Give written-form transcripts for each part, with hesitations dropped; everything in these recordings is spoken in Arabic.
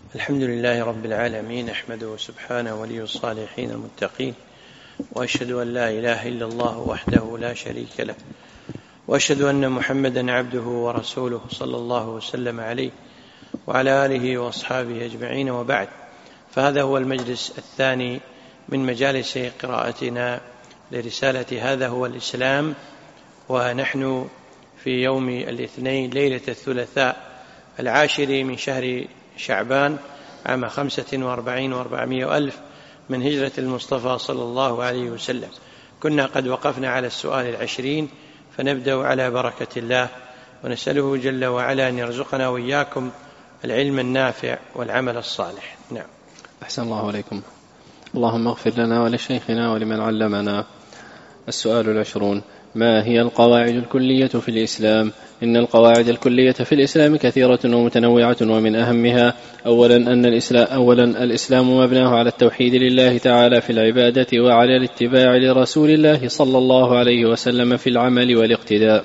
الحمد لله رب العالمين، أحمده سبحانه ولي الصالحين المتقين، وأشهد أن لا إله إلا الله وحده لا شريك له، وأشهد أن محمدا عبده ورسوله صلى الله وسلم عليه وعلى آله وأصحابه أجمعين، وبعد. فهذا هو المجلس الثاني من مجالس قراءتنا لرسالة هذا هو الإسلام، ونحن في يوم الاثنين ليلة الثلاثاء 10 من شهر شعبان عام 45 و400 ألف من هجرة المصطفى صلى الله عليه وسلم. كنا قد وقفنا على السؤال 20، فنبدأ على بركة الله، ونسأله جل وعلا أن يرزقنا وإياكم العلم النافع والعمل الصالح. نعم. أحسن الله عليكم. اللهم اغفر لنا ولشيخنا ولمن علمنا. السؤال 20: ما هي القواعد الكلية في الإسلام؟ إن القواعد الكلية في الإسلام كثيرة ومتنوعة، ومن أهمها أولا الإسلام مبناه على التوحيد لله تعالى في العبادة، وعلى الاتباع لرسول الله صلى الله عليه وسلم في العمل والاقتداء.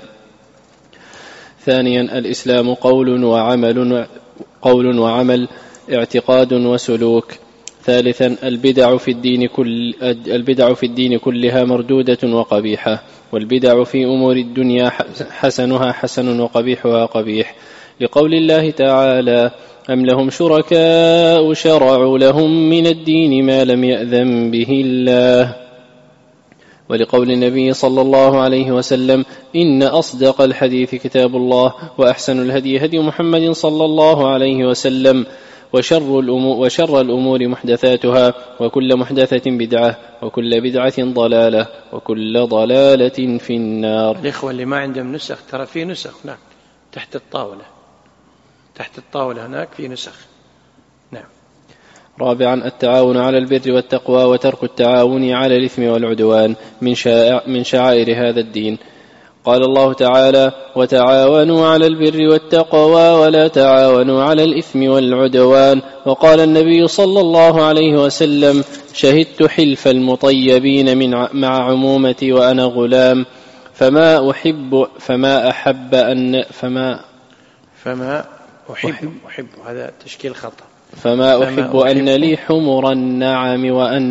ثانيا الإسلام قول وعمل، اعتقاد وسلوك. ثالثا البدع في الدين كلها مردودة وقبيحة، والبدع في أمور الدنيا حسنها حسن وقبيحها قبيح، لقول الله تعالى: أم لهم شركاء شرعوا لهم من الدين ما لم يأذن به الله، ولقول النبي صلى الله عليه وسلم: إن أصدق الحديث كتاب الله، وأحسن الهدي هدي محمد صلى الله عليه وسلم، وشر الأمور محدثاتها، وكل محدثة بدعة، وكل بدعة ضلالة، وكل ضلالة في النار. الإخوة اللي ما عندهم نسخ، ترى في نسخ هناك تحت الطاولة هناك في نسخ. نعم. رابعا التعاون على البر والتقوى، وترك التعاون على الإثم والعدوان من شعائر هذا الدين. قال الله تعالى: وتعاونوا على البر والتقوى ولا تعاونوا على الإثم والعدوان. وقال النبي صلى الله عليه وسلم: شهدت حلف المطيبين مع عمومتي وأنا غلام، فما أحب هذا تشكيل خطأ. فما أحب أن لي حمر النعم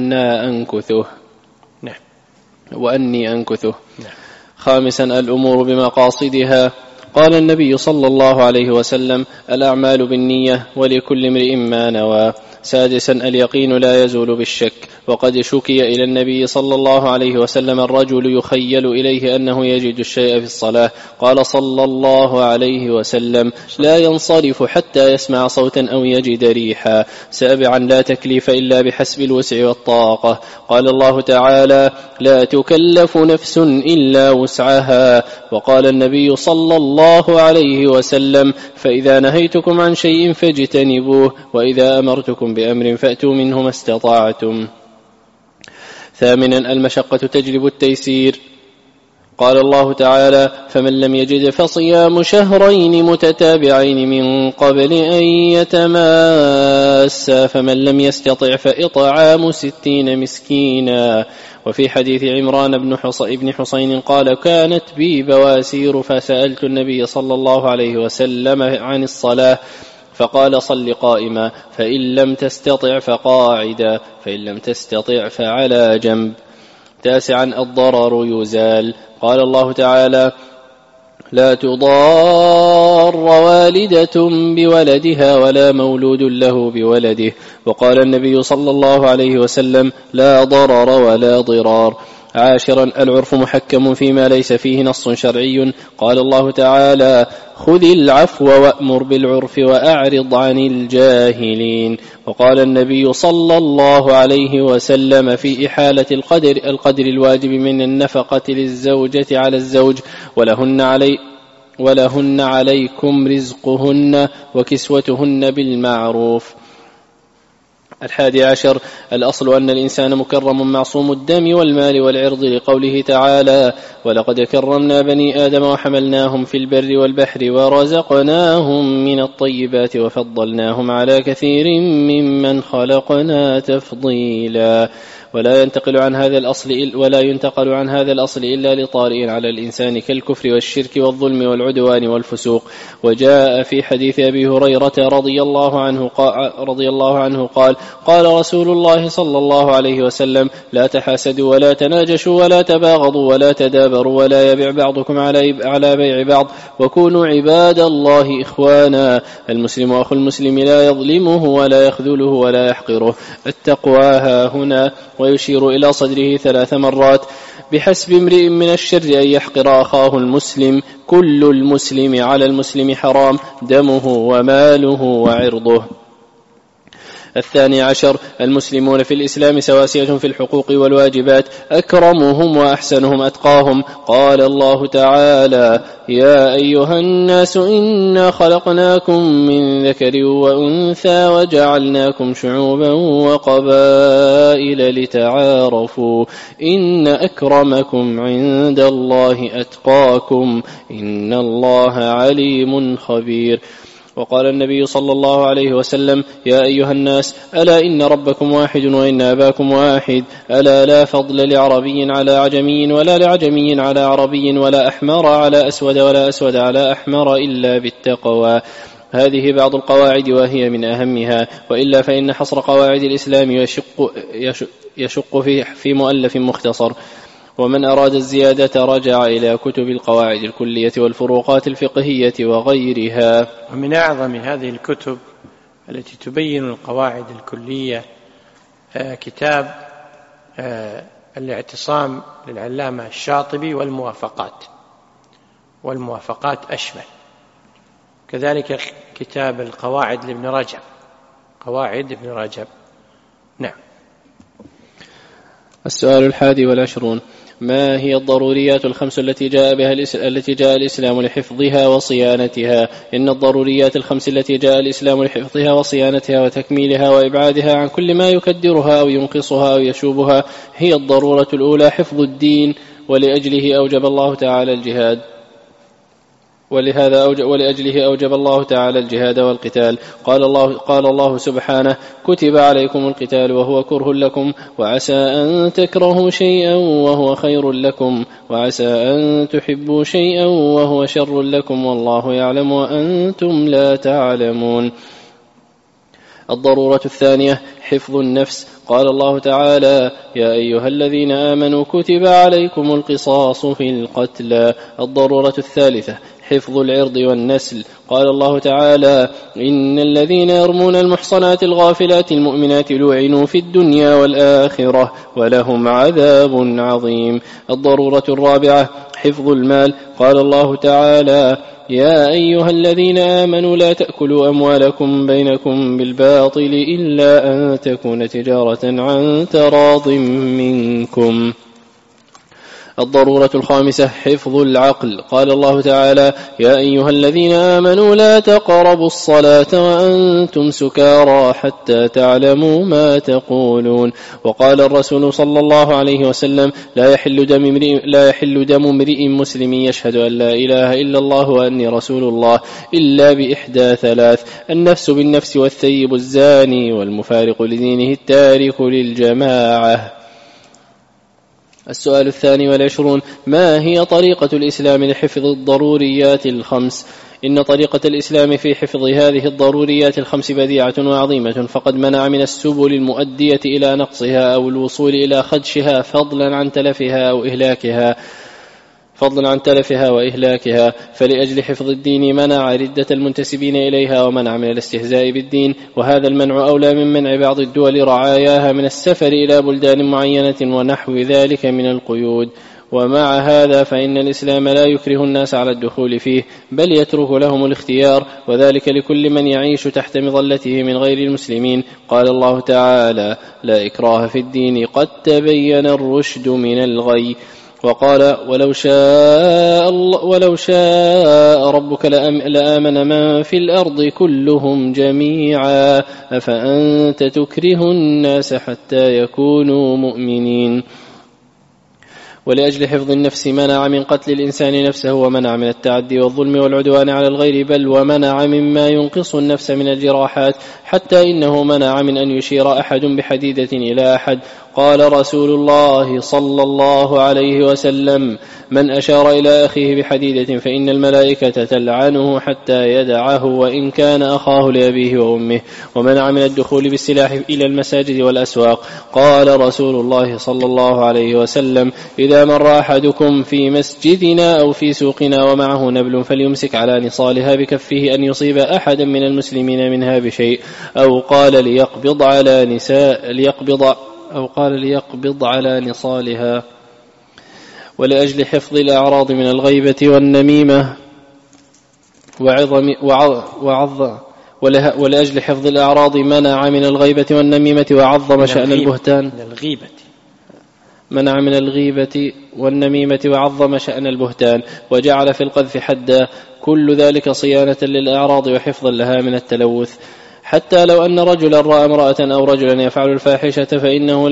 وأني أنكثه. نعم. خامسا الأمور بمقاصدها. قال النبي صلى الله عليه وسلم: الأعمال بالنية، ولكل امرئ ما نوى. سادسا اليقين لا يزول بالشك. وقد شكي إلى النبي صلى الله عليه وسلم الرجل يخيل إليه أنه يجد الشيء في الصلاة، قال صلى الله عليه وسلم: لا ينصرف حتى يسمع صوتا أو يجد ريحا. سابعا لا تكليف إلا بحسب الوسع والطاقة. قال الله تعالى: لا تكلف نفس إلا وسعها. وقال النبي صلى الله عليه وسلم: فإذا نهيتكم عن شيء فاجتنبوه، وإذا أمرتكم بأمر فأتوا منه ما استطعتم. ثامنا المشقة تجلب التيسير. قال الله تعالى: فمن لم يجد فصيام شهرين متتابعين من قبل أن يتماسا، فمن لم يستطع فإطعام 60 مسكينا. وفي حديث عمران بن حسين قال: كانت بي بواسير، فسألت النبي صلى الله عليه وسلم عن الصلاة، فقال: صل قائما، فإن لم تستطع فقاعدا، فإن لم تستطع فعلى جنب. تاسعا الضرر يزال. قال الله تعالى: لا تضار والدة بولدها ولا مولود له بولده. وقال النبي صلى الله عليه وسلم: لا ضرر ولا ضرار. عاشرا العرف محكم فيما ليس فيه نص شرعي. قال الله تعالى: خذ العفو وأمر بالعرف وأعرض عن الجاهلين. وقال النبي صلى الله عليه وسلم في إحالة القدر الواجب من النفقة للزوجة على الزوج: ولهن عليكم رزقهن وكسوتهن بالمعروف. 11 الأصل أن الإنسان مكرم معصوم الدم والمال والعرض، لقوله تعالى: ولقد كرمنا بني آدم وحملناهم في البر والبحر ورزقناهم من الطيبات وفضلناهم على كثير ممن خلقنا تفضيلا. ولا ينتقل عن هذا الأصل إلا لطارئ على الإنسان كالكفر والشرك والظلم والعدوان والفسوق. وجاء في حديث أبي هريرة رضي الله عنه قال: قال رسول الله صلى الله عليه وسلم: لا تحاسدوا ولا تناجشوا ولا تباغضوا ولا تدابروا ولا يبع بعضكم على بيع بعض وكونوا عباد الله إخوانا. المسلم أخو المسلم لا يظلمه ولا يخذله ولا يحقره. التقوى ها هنا، ويشير إلى صدره 3 مرات: بحسب امرئ من الشر أن يحقر أخاه المسلم. كل المسلم على المسلم حرام، دمه وماله وعرضه. 12. المسلمون في الإسلام سواسية في الحقوق والواجبات، أكرمهم وأحسنهم أتقاهم. قال الله تعالى: يا أيها الناس إنا خلقناكم من ذكر وأنثى وجعلناكم شعوبا وقبائل لتعارفوا إن أكرمكم عند الله أتقاكم إن الله عليم خبير. وقال النبي صلى الله عليه وسلم: يا أيها الناس، ألا إن ربكم واحد وإن أباكم واحد، ألا لا فضل لعربي على عجمي ولا لعجمي على عربي ولا أحمر على أسود ولا أسود على أحمر إلا بالتقوى. هذه بعض القواعد وهي من أهمها، وإلا فإن حصر قواعد الإسلام يشق في مؤلف مختصر. ومن أراد الزيادة رجع إلى كتب القواعد الكلية والفروقات الفقهية وغيرها. ومن أعظم هذه الكتب التي تبين القواعد الكلية كتاب الاعتصام للعلامة الشاطبي والموافقات أشمل. كذلك كتاب القواعد لابن رجب. نعم. السؤال 21: ما هي الضروريات الخمس التي جاء الإسلام لحفظها وصيانتها؟ إن الضروريات الخمس التي جاء الإسلام لحفظها وصيانتها وتكميلها وإبعادها عن كل ما يكدرها أو ينقصها أو يشوبها هي الضرورة الأولى: حفظ الدين، ولأجله أوجب الله تعالى الجهاد والقتال. قال الله سبحانه: كتب عليكم القتال وهو كره لكم، وعسى أن تكرهوا شيئا وهو خير لكم، وعسى أن تحبوا شيئا وهو شر لكم، والله يعلم وأنتم لا تعلمون. الضرورة الثانية: حفظ النفس. قال الله تعالى: يا أيها الذين آمنوا كتب عليكم القصاص في القتلى. الضرورة الثالثة: حفظ العرض والنسل. قال الله تعالى: إن الذين يرمون المحصنات الغافلات المؤمنات لعنوا في الدنيا والآخرة ولهم عذاب عظيم. الضرورة الرابعة: حفظ المال. قال الله تعالى: يا أيها الذين آمنوا لا تأكلوا أموالكم بينكم بالباطل إلا أن تكون تجارة عن تراض منكم. الضرورة الخامسة: حفظ العقل. قال الله تعالى: يا أيها الذين آمنوا لا تقربوا الصلاة وأنتم سكارى حتى تعلموا ما تقولون. وقال الرسول صلى الله عليه وسلم: لا يحل دم امرئ مسلم يشهد أن لا إله إلا الله وأني رسول الله إلا بإحدى 3: النفس بالنفس، والثيب الزاني، والمفارق لدينه التارك للجماعة. السؤال 22: ما هي طريقة الإسلام لحفظ الضروريات الخمس؟ إن طريقة الإسلام في حفظ هذه الضروريات الخمس بديعة وعظيمة، فقد منع من السبل المؤدية إلى نقصها أو الوصول إلى خدشها فضلا عن تلفها وإهلاكها. فلأجل حفظ الدين منع ردة المنتسبين إليها، ومنع من الاستهزاء بالدين، وهذا المنع أولى من منع بعض الدول رعاياها من السفر إلى بلدان معينة ونحو ذلك من القيود. ومع هذا فإن الإسلام لا يكره الناس على الدخول فيه، بل يترك لهم الاختيار، وذلك لكل من يعيش تحت مظلته من غير المسلمين. قال الله تعالى: لا إكراه في الدين قد تبين الرشد من الغي. وقال: ولو شاء ربك لآمن من في الأرض كلهم جميعا أفأنت تكره الناس حتى يكونوا مؤمنين. ولأجل حفظ النفس منع من قتل الإنسان نفسه، ومنع من التعدي والظلم والعدوان على الغير، بل ومنع مما ينقص النفس من الجراحات، حتى إنه منع من أن يشير أحد بحديدة إلى أحد. قال رسول الله صلى الله عليه وسلم: من أشار إلى أخيه بحديدة فإن الملائكة تلعنه حتى يدعه وإن كان أخاه لأبيه وأمه. ومنع من الدخول بالسلاح إلى المساجد والأسواق. قال رسول الله صلى الله عليه وسلم: إذا مر أحدكم في مسجدنا أو في سوقنا ومعه نبل فليمسك على نصالها بكفه أن يصيب أحدا من المسلمين منها بشيء، أو قال ليقبض على نصالها. ولأجل حفظ الأعراض من الغيبة والنميمة ولأجل حفظ الأعراض منع من الغيبة والنميمة وعظم شأن البهتان. منع من الغيبة والنميمة وعظم شأن البهتان، وجعل في القذف حدا، كل ذلك صيانة للأعراض وحفظا لها من التلوث. حتى لو أن رجلا رأى امرأة أو رجلا يفعل الفاحشة فإنه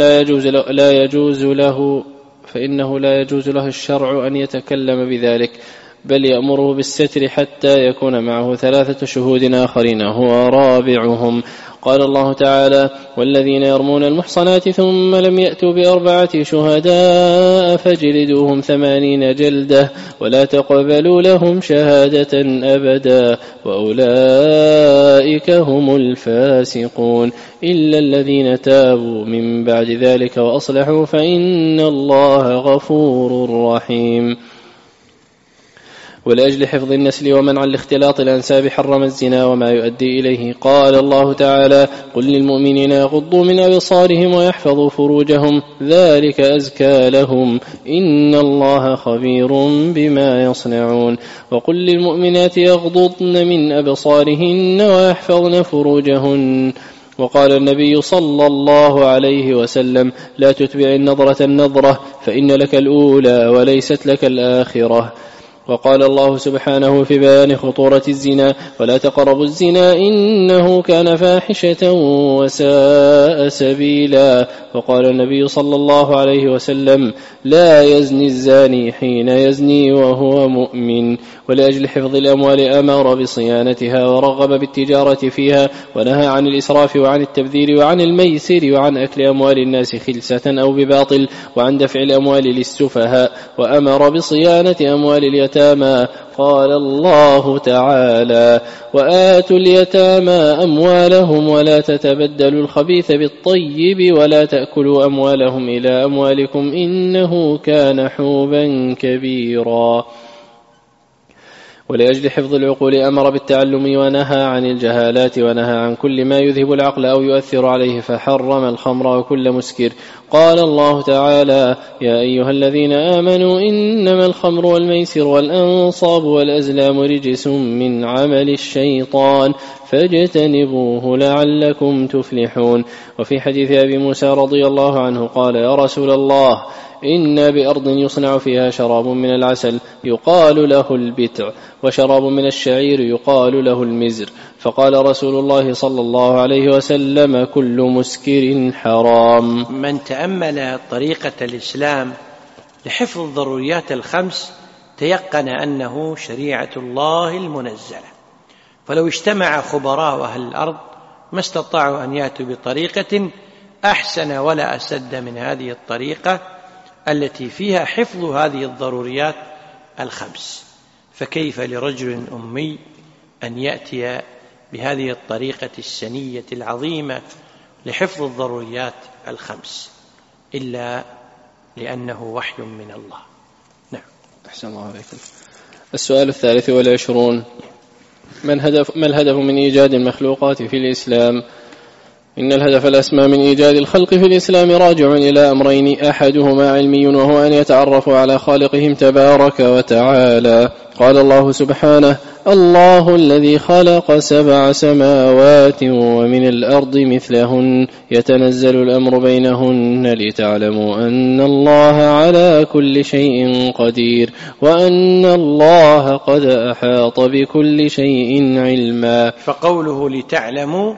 لا يجوز له الشرع أن يتكلم بذلك، بل يأمره بالستر حتى يكون معه 3 شهود آخرين هو رابعهم. قال الله تعالى: والذين يرمون المحصنات ثم لم يأتوا ب4 شهداء فاجلدوهم 80 جلدة ولا تقبلوا لهم شهادة أبدا وأولئك هم الفاسقون إلا الذين تابوا من بعد ذلك وأصلحوا فإن الله غفور رحيم. ولأجل حفظ النسل ومنع الاختلاط الأنساب حرم الزنا وما يؤدي إليه. قال الله تعالى: قل للمؤمنين يغضوا من أبصارهم ويحفظوا فروجهم ذلك أزكى لهم إن الله خبير بما يصنعون. وقل للمؤمنات يغضضن من أبصارهن ويحفظن فروجهن. وقال النبي صلى الله عليه وسلم: لا تتبع النظرة النظرة فإن لك الأولى وليست لك الآخرة. وقال الله سبحانه في بيان خطورة الزنا: ولا تقربوا الزنا إنه كان فاحشة وساء سبيلا. وقال النبي صلى الله عليه وسلم: لا يزني الزاني حين يزني وهو مؤمن. ولأجل حفظ الأموال أمر بصيانتها ورغب بالتجارة فيها، ونهى عن الإسراف وعن التبذير وعن الميسر وعن أكل أموال الناس خلسة أو بباطل وعن دفع الأموال للسفهاء، وأمر بصيانة أموال اليتامى. قال الله تعالى: وآتوا اليتامى أموالهم ولا تتبدلوا الخبيث بالطيب ولا تأكلوا أموالهم إلى أموالكم إنه كان حوبا كبيرا. ولأجل حفظ العقول أمر بالتعلم ونهى عن الجهالات ونهى عن كل ما يذهب العقل أو يؤثر عليه، فحرم الخمر وكل مسكر. قال الله تعالى: يا أيها الذين آمنوا إنما الخمر والميسر والأنصاب والأزلام رجس من عمل الشيطان فاجتنبوه لعلكم تفلحون. وفي حديث أبي موسى رضي الله عنه قال: يا رسول الله، إن بأرض يصنع فيها شراب من العسل يقال له البتع، وشراب من الشعير يقال له المزر. فقال رسول الله صلى الله عليه وسلم: كل مسكر حرام. من تأمل طريقة الإسلام لحفظ الضروريات الخمس تيقن أنه شريعة الله المنزلة، فلو اجتمع خبراء أهل الأرض ما استطاعوا أن يأتوا بطريقة أحسن ولا أسد من هذه الطريقة التي فيها حفظ هذه الضروريات الخمس. فكيف لرجل أمي أن يأتي بهذه الطريقة السنية العظيمة لحفظ الضروريات الخمس إلا لأنه وحي من الله. نعم. أحسن الله عليكم. السؤال 23: ما الهدف من إيجاد المخلوقات في الإسلام؟ إن الهدف الأسمى من إيجاد الخلق في الإسلام راجع إلى أمرين: أحدهما علمي وهو أن يتعرفوا على خالقهم تبارك وتعالى. قال الله سبحانه: الله الذي خلق 7 سماوات ومن الأرض مثلهن يتنزل الأمر بينهن لتعلموا أن الله على كل شيء قدير وأن الله قد أحاط بكل شيء علما. فقوله لتعلموا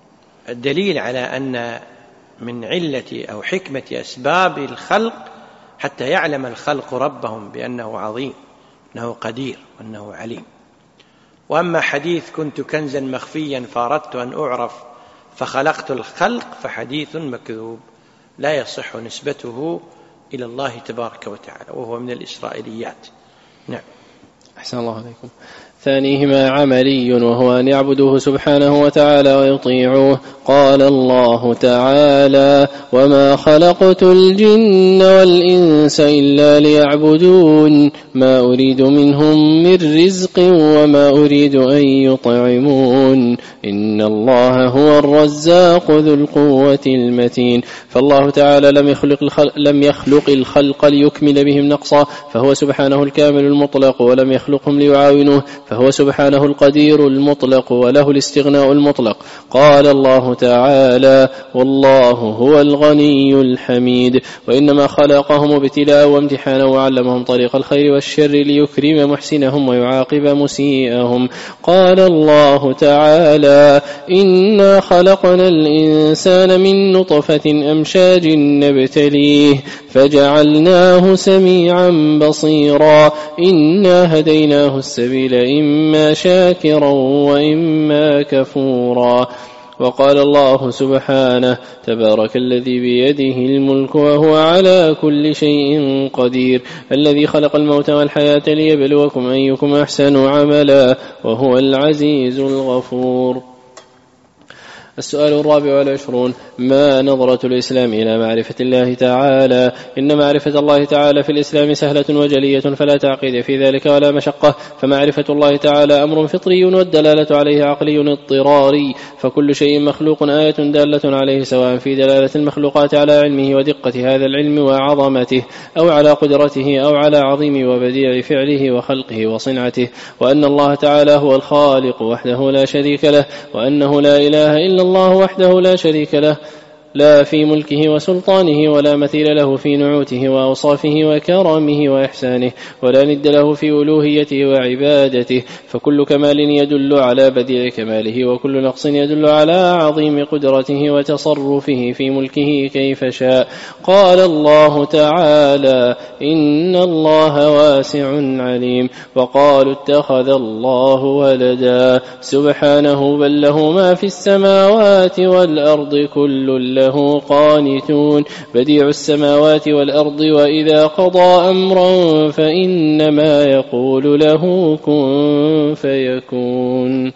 الدليل على أن من علة أو حكمة أسباب الخلق حتى يعلم الخلق ربهم بأنه عظيم، أنه قدير، وأنه عليم. وأما حديث كنت كنزا مخفيا فأردت أن أعرف فخلقت الخلق فحديث مكذوب لا يصح نسبته إلى الله تبارك وتعالى، وهو من الإسرائيليات. نعم. أحسن الله عليكم. ثانيهما عملي، وهو أن يعبدوه سبحانه وتعالى ويطيعوه. قال الله تعالى: وما خلقت الجن والإنس إلا ليعبدون ما أريد منهم من رزق وما أريد أن يطعمون إن الله هو الرزاق ذو القوة المتين. فالله تعالى لم يخلق الخلق ليكمل بهم نقصا، فهو سبحانه الكامل المطلق، ولم يخلقهم ليعاونوه، فهو سبحانه القدير المطلق وله الاستغناء المطلق. قال الله تعالى: والله هو الغني الحميد. وإنما خلقهم ابتلاء وامتحانا وعلمهم طريق الخير والشر ليكرم محسنهم ويعاقب مسيئهم. قال الله تعالى: إنا خلقنا الإنسان من نطفة أمشاج نبتليه فجعلناه سميعا بصيرا إنا هديناه السبيل إما شاكرا وإما كفورا. وقال الله سبحانه: تبارك الذي بيده الملك وهو على كل شيء قدير الذي خلق الموت والحياة ليبلوكم أيكم أحسن عملا وهو العزيز الغفور. السؤال 24: ما نظرة الإسلام إلى معرفة الله تعالى؟ إن معرفة الله تعالى في الإسلام سهلة وجلية فلا تعقيد في ذلك ولا مشقة، فمعرفة الله تعالى أمر فطري والدلالة عليه عقلي اضطراري، فكل شيء مخلوق آية دالة عليه، سواء في دلالة المخلوقات على علمه ودقة هذا العلم وعظمته، أو على قدرته، أو على عظيم وبديع فعله وخلقه وصنعته، وأن الله تعالى هو الخالق وحده لا شريك له، وأنه لا إله إلا الله وحده لا شريك له، لا في ملكه وسلطانه ولا مثيل له في نعوته وأوصافه وكرمه وإحسانه، ولا ند له في ألوهيته وعبادته، فكل كمال يدل على بديع كماله، وكل نقص يدل على عظيم قدرته وتصرفه في ملكه كيف شاء. قال الله تعالى: إن الله واسع عليم. وقالوا اتخذ الله ولدا، سبحانه بل له ما في السماوات والأرض كل له قانتون، بديع السماوات والأرض، وإذا قضى أمرا فإنما يقول له كن فيكون.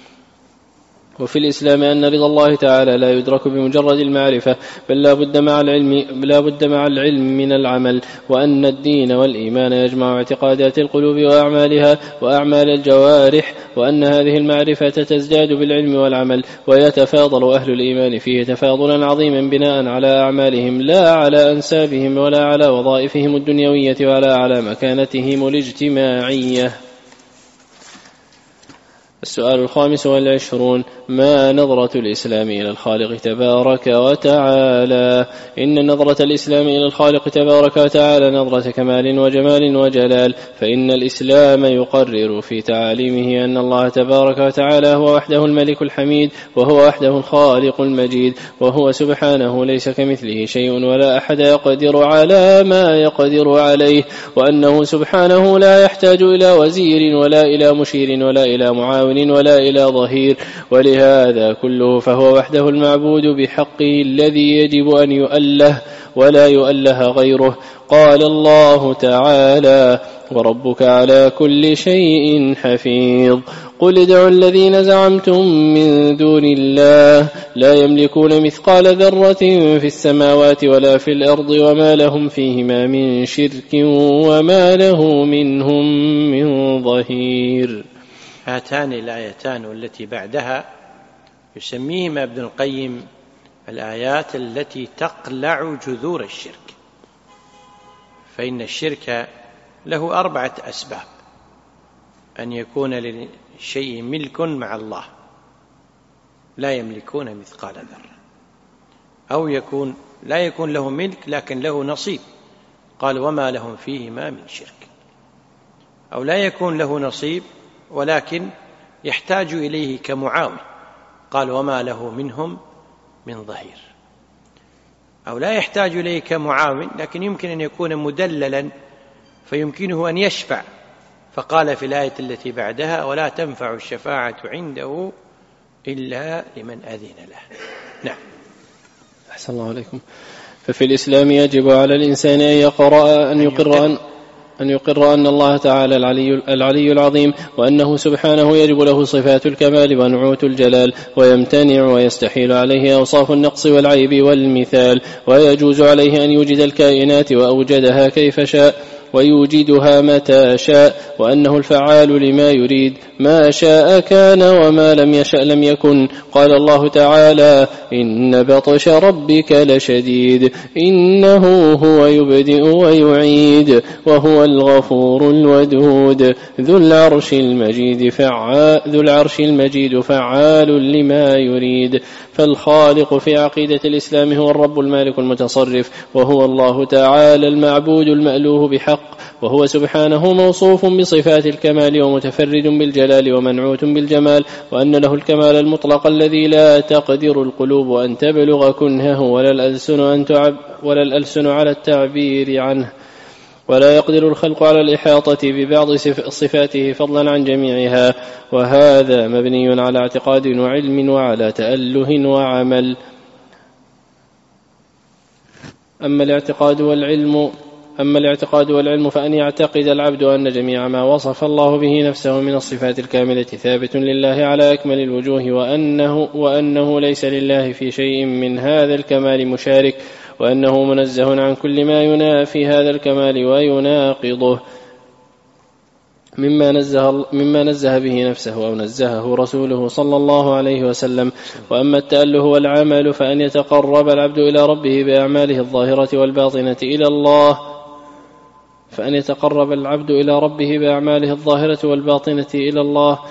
وفي الإسلام أن رضا الله تعالى لا يدرك بمجرد المعرفة، بل لا بد مع العلم من العمل، وأن الدين والإيمان يجمع اعتقادات القلوب وأعمالها وأعمال الجوارح، وأن هذه المعرفة تزداد بالعلم والعمل، ويتفاضل أهل الإيمان فيه تفاضلا عظيما بناء على أعمالهم لا على أنسابهم ولا على وظائفهم الدنيوية ولا على مكانتهم الاجتماعية. السؤال 25: ما نظرة الإسلام إلى الخالق تبارك وتعالى؟ إن نظرة الإسلام إلى الخالق تبارك وتعالى نظرة كمال وجمال وجلال، فإن الإسلام يقرر في تعاليمه أن الله تبارك وتعالى هو وحده الملك الحميد، وهو وحده الخالق المجيد، وهو سبحانه ليس كمثله شيء ولا أحد يقدر على ما يقدر عليه، وأنه سبحانه لا يحتاج إلى وزير ولا إلى مشير ولا إلى معاون ولا إلى ظهير، ولهذا كله فهو وحده المعبود بحقه الذي يجب أن يؤله ولا يؤله غيره. قال الله تعالى: وربك على كل شيء حفيظ. قل ادعوا الذين زعمتم من دون الله لا يملكون مثقال ذرة في السماوات ولا في الأرض وما لهم فيهما من شرك وما له منهم من ظهير. هاتان الآيتان والتي بعدها يسميهما ابن القيم الآيات التي تقلع جذور الشرك، فإن الشرك له 4 أسباب: أن يكون للشيء ملك مع الله لا يملكون مثقال ذرة، أو لا يكون له ملك لكن له نصيب، قال وما لهم فيهما من شرك، أو لا يكون له نصيب ولكن يحتاج إليه كمعاون، قال وما له منهم من ظهير. أو لا يحتاج إليه كمعاون، لكن يمكن أن يكون مدللا فيمكنه أن يشفع، فقال في الآية التي بعدها: ولا تنفع الشفاعة عنده إلا لمن أذن له. نعم. أحسن الله عليكم. ففي الإسلام يجب على الإنسان أن يقر أن الله تعالى العلي العظيم، وأنه سبحانه يجب له صفات الكمال ونعوت الجلال، ويمتنع ويستحيل عليه أوصاف النقص والعيب والمثال، ويجوز عليه أن يوجد الكائنات وأوجدها كيف شاء ويوجدها متى شاء، وأنه الفعال لما يريد، ما شاء كان وما لم يشأ لم يكن. قال الله تعالى: إن بطش ربك لشديد إنه هو يبدئ ويعيد وهو الغفور الودود ذو العرش المجيد فعال لما يريد. فالخالق في عقيدة الإسلام هو الرب المالك المتصرف، وهو الله تعالى المعبود المألوه بحق، وهو سبحانه موصوف بصفات الكمال ومتفرد بالجلال ومنعوت بالجمال، وأن له الكمال المطلق الذي لا تقدر القلوب أن تبلغ كنهه ولا الألسن على التعبير عنه، ولا يقدر الخلق على الإحاطة ببعض صفاته فضلا عن جميعها، وهذا مبني على اعتقاد وعلم وعلى تأله وعمل. أما الاعتقاد والعلم فأن يعتقد العبد أن جميع ما وصف الله به نفسه من الصفات الكاملة ثابت لله على أكمل الوجوه، وأنه ليس لله في شيء من هذا الكمال مشارك، وأنه منزه عن كل ما ينافي هذا الكمال ويناقضه مما نزه به نفسه أو نزهه رسوله صلى الله عليه وسلم. وأما التأله والعمل فأن يتقرب العبد إلى ربه بأعماله الظاهرة والباطنة إلى الله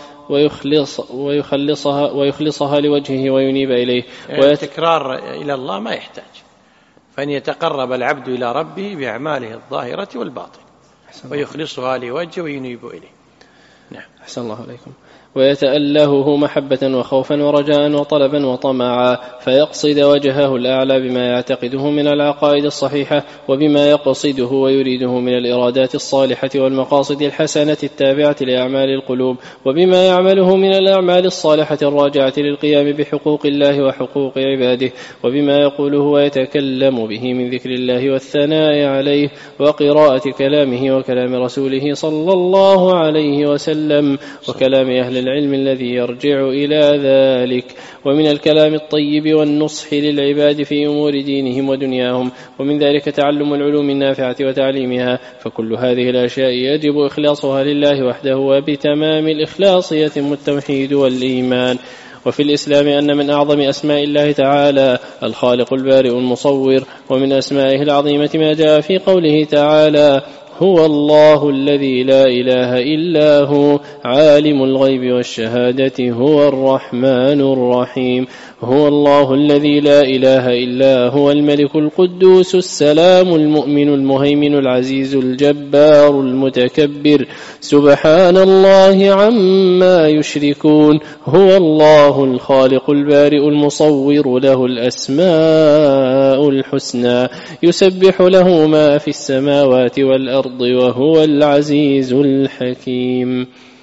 ويخلصها لوجهه وينيب إليه. التكرار إلى الله ما يحتاج، فأن يتقرب العبد إلى ربه بأعماله الظاهرة والباطنة ويخلصها لوجهه وينيب إليه. نعم. أحسن الله عليكم. ويتألهه محبة وخوفا ورجاء وطلبا وطمعا، فيقصد وجهه الأعلى بما يعتقده من العقائد الصحيحة، وبما يقصده ويريده من الإرادات الصالحة والمقاصد الحسنة التابعة لأعمال القلوب، وبما يعمله من الأعمال الصالحة الراجعة للقيام بحقوق الله وحقوق عباده، وبما يقوله ويتكلم به من ذكر الله والثناء عليه وقراءة كلامه وكلام رسوله صلى الله عليه وسلم وكلام أهل العلم الذي يرجع إلى ذلك، ومن الكلام الطيب والنصح للعباد في أمور دينهم ودنياهم، ومن ذلك تعلم العلوم النافعة وتعليمها. فكل هذه الأشياء يجب إخلاصها لله وحده، وبتمام الإخلاص يتم التوحيد والإيمان. وفي الإسلام أن من أعظم أسماء الله تعالى الخالق البارئ المصور، ومن أسمائه العظيمة ما جاء في قوله تعالى: هو الله الذي لا إله إلا هو عالم الغيب والشهادة هو الرحمن الرحيم. هو الله الذي لا إله إلا هو الملك القدوس السلام المؤمن المهيمن العزيز الجبار المتكبر سبحان الله عما يشركون. هو الله الخالق البارئ المصور له الأسماء الحسنى يسبح له ما في السماوات والأرض وهو العزيز الحكيم.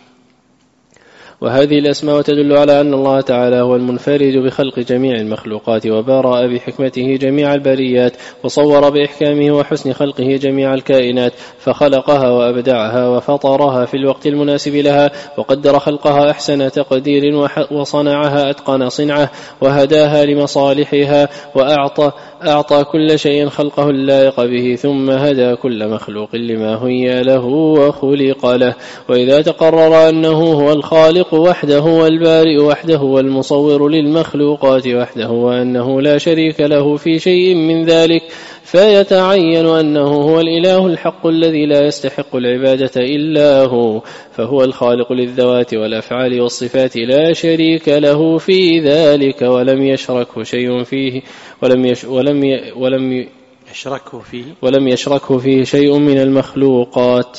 وهذه الأسماء تدل على أن الله تعالى هو المنفرد بخلق جميع المخلوقات، وبرأ بحكمته جميع البريات، وصور بإحكامه وحسن خلقه جميع الكائنات، فخلقها وأبدعها وفطرها في الوقت المناسب لها، وقدر خلقها أحسن تقدير، وصنعها أتقن صنعه، وهداها لمصالحها، وأعطى كل شيء خلقه اللائق به، ثم هدى كل مخلوق لما هي له وخلق له. وإذا تقرر أنه هو الخالق وحده والبارئ وحده والمصور للمخلوقات وحده، وأنه لا شريك له في شيء من ذلك، فيتعين أنه هو الإله الحق الذي لا يستحق العبادة إلا هو، فهو الخالق للذوات والأفعال والصفات لا شريك له في ذلك، ولم يشركه شيء فيه ولم يشركه فيه شيء من المخلوقات.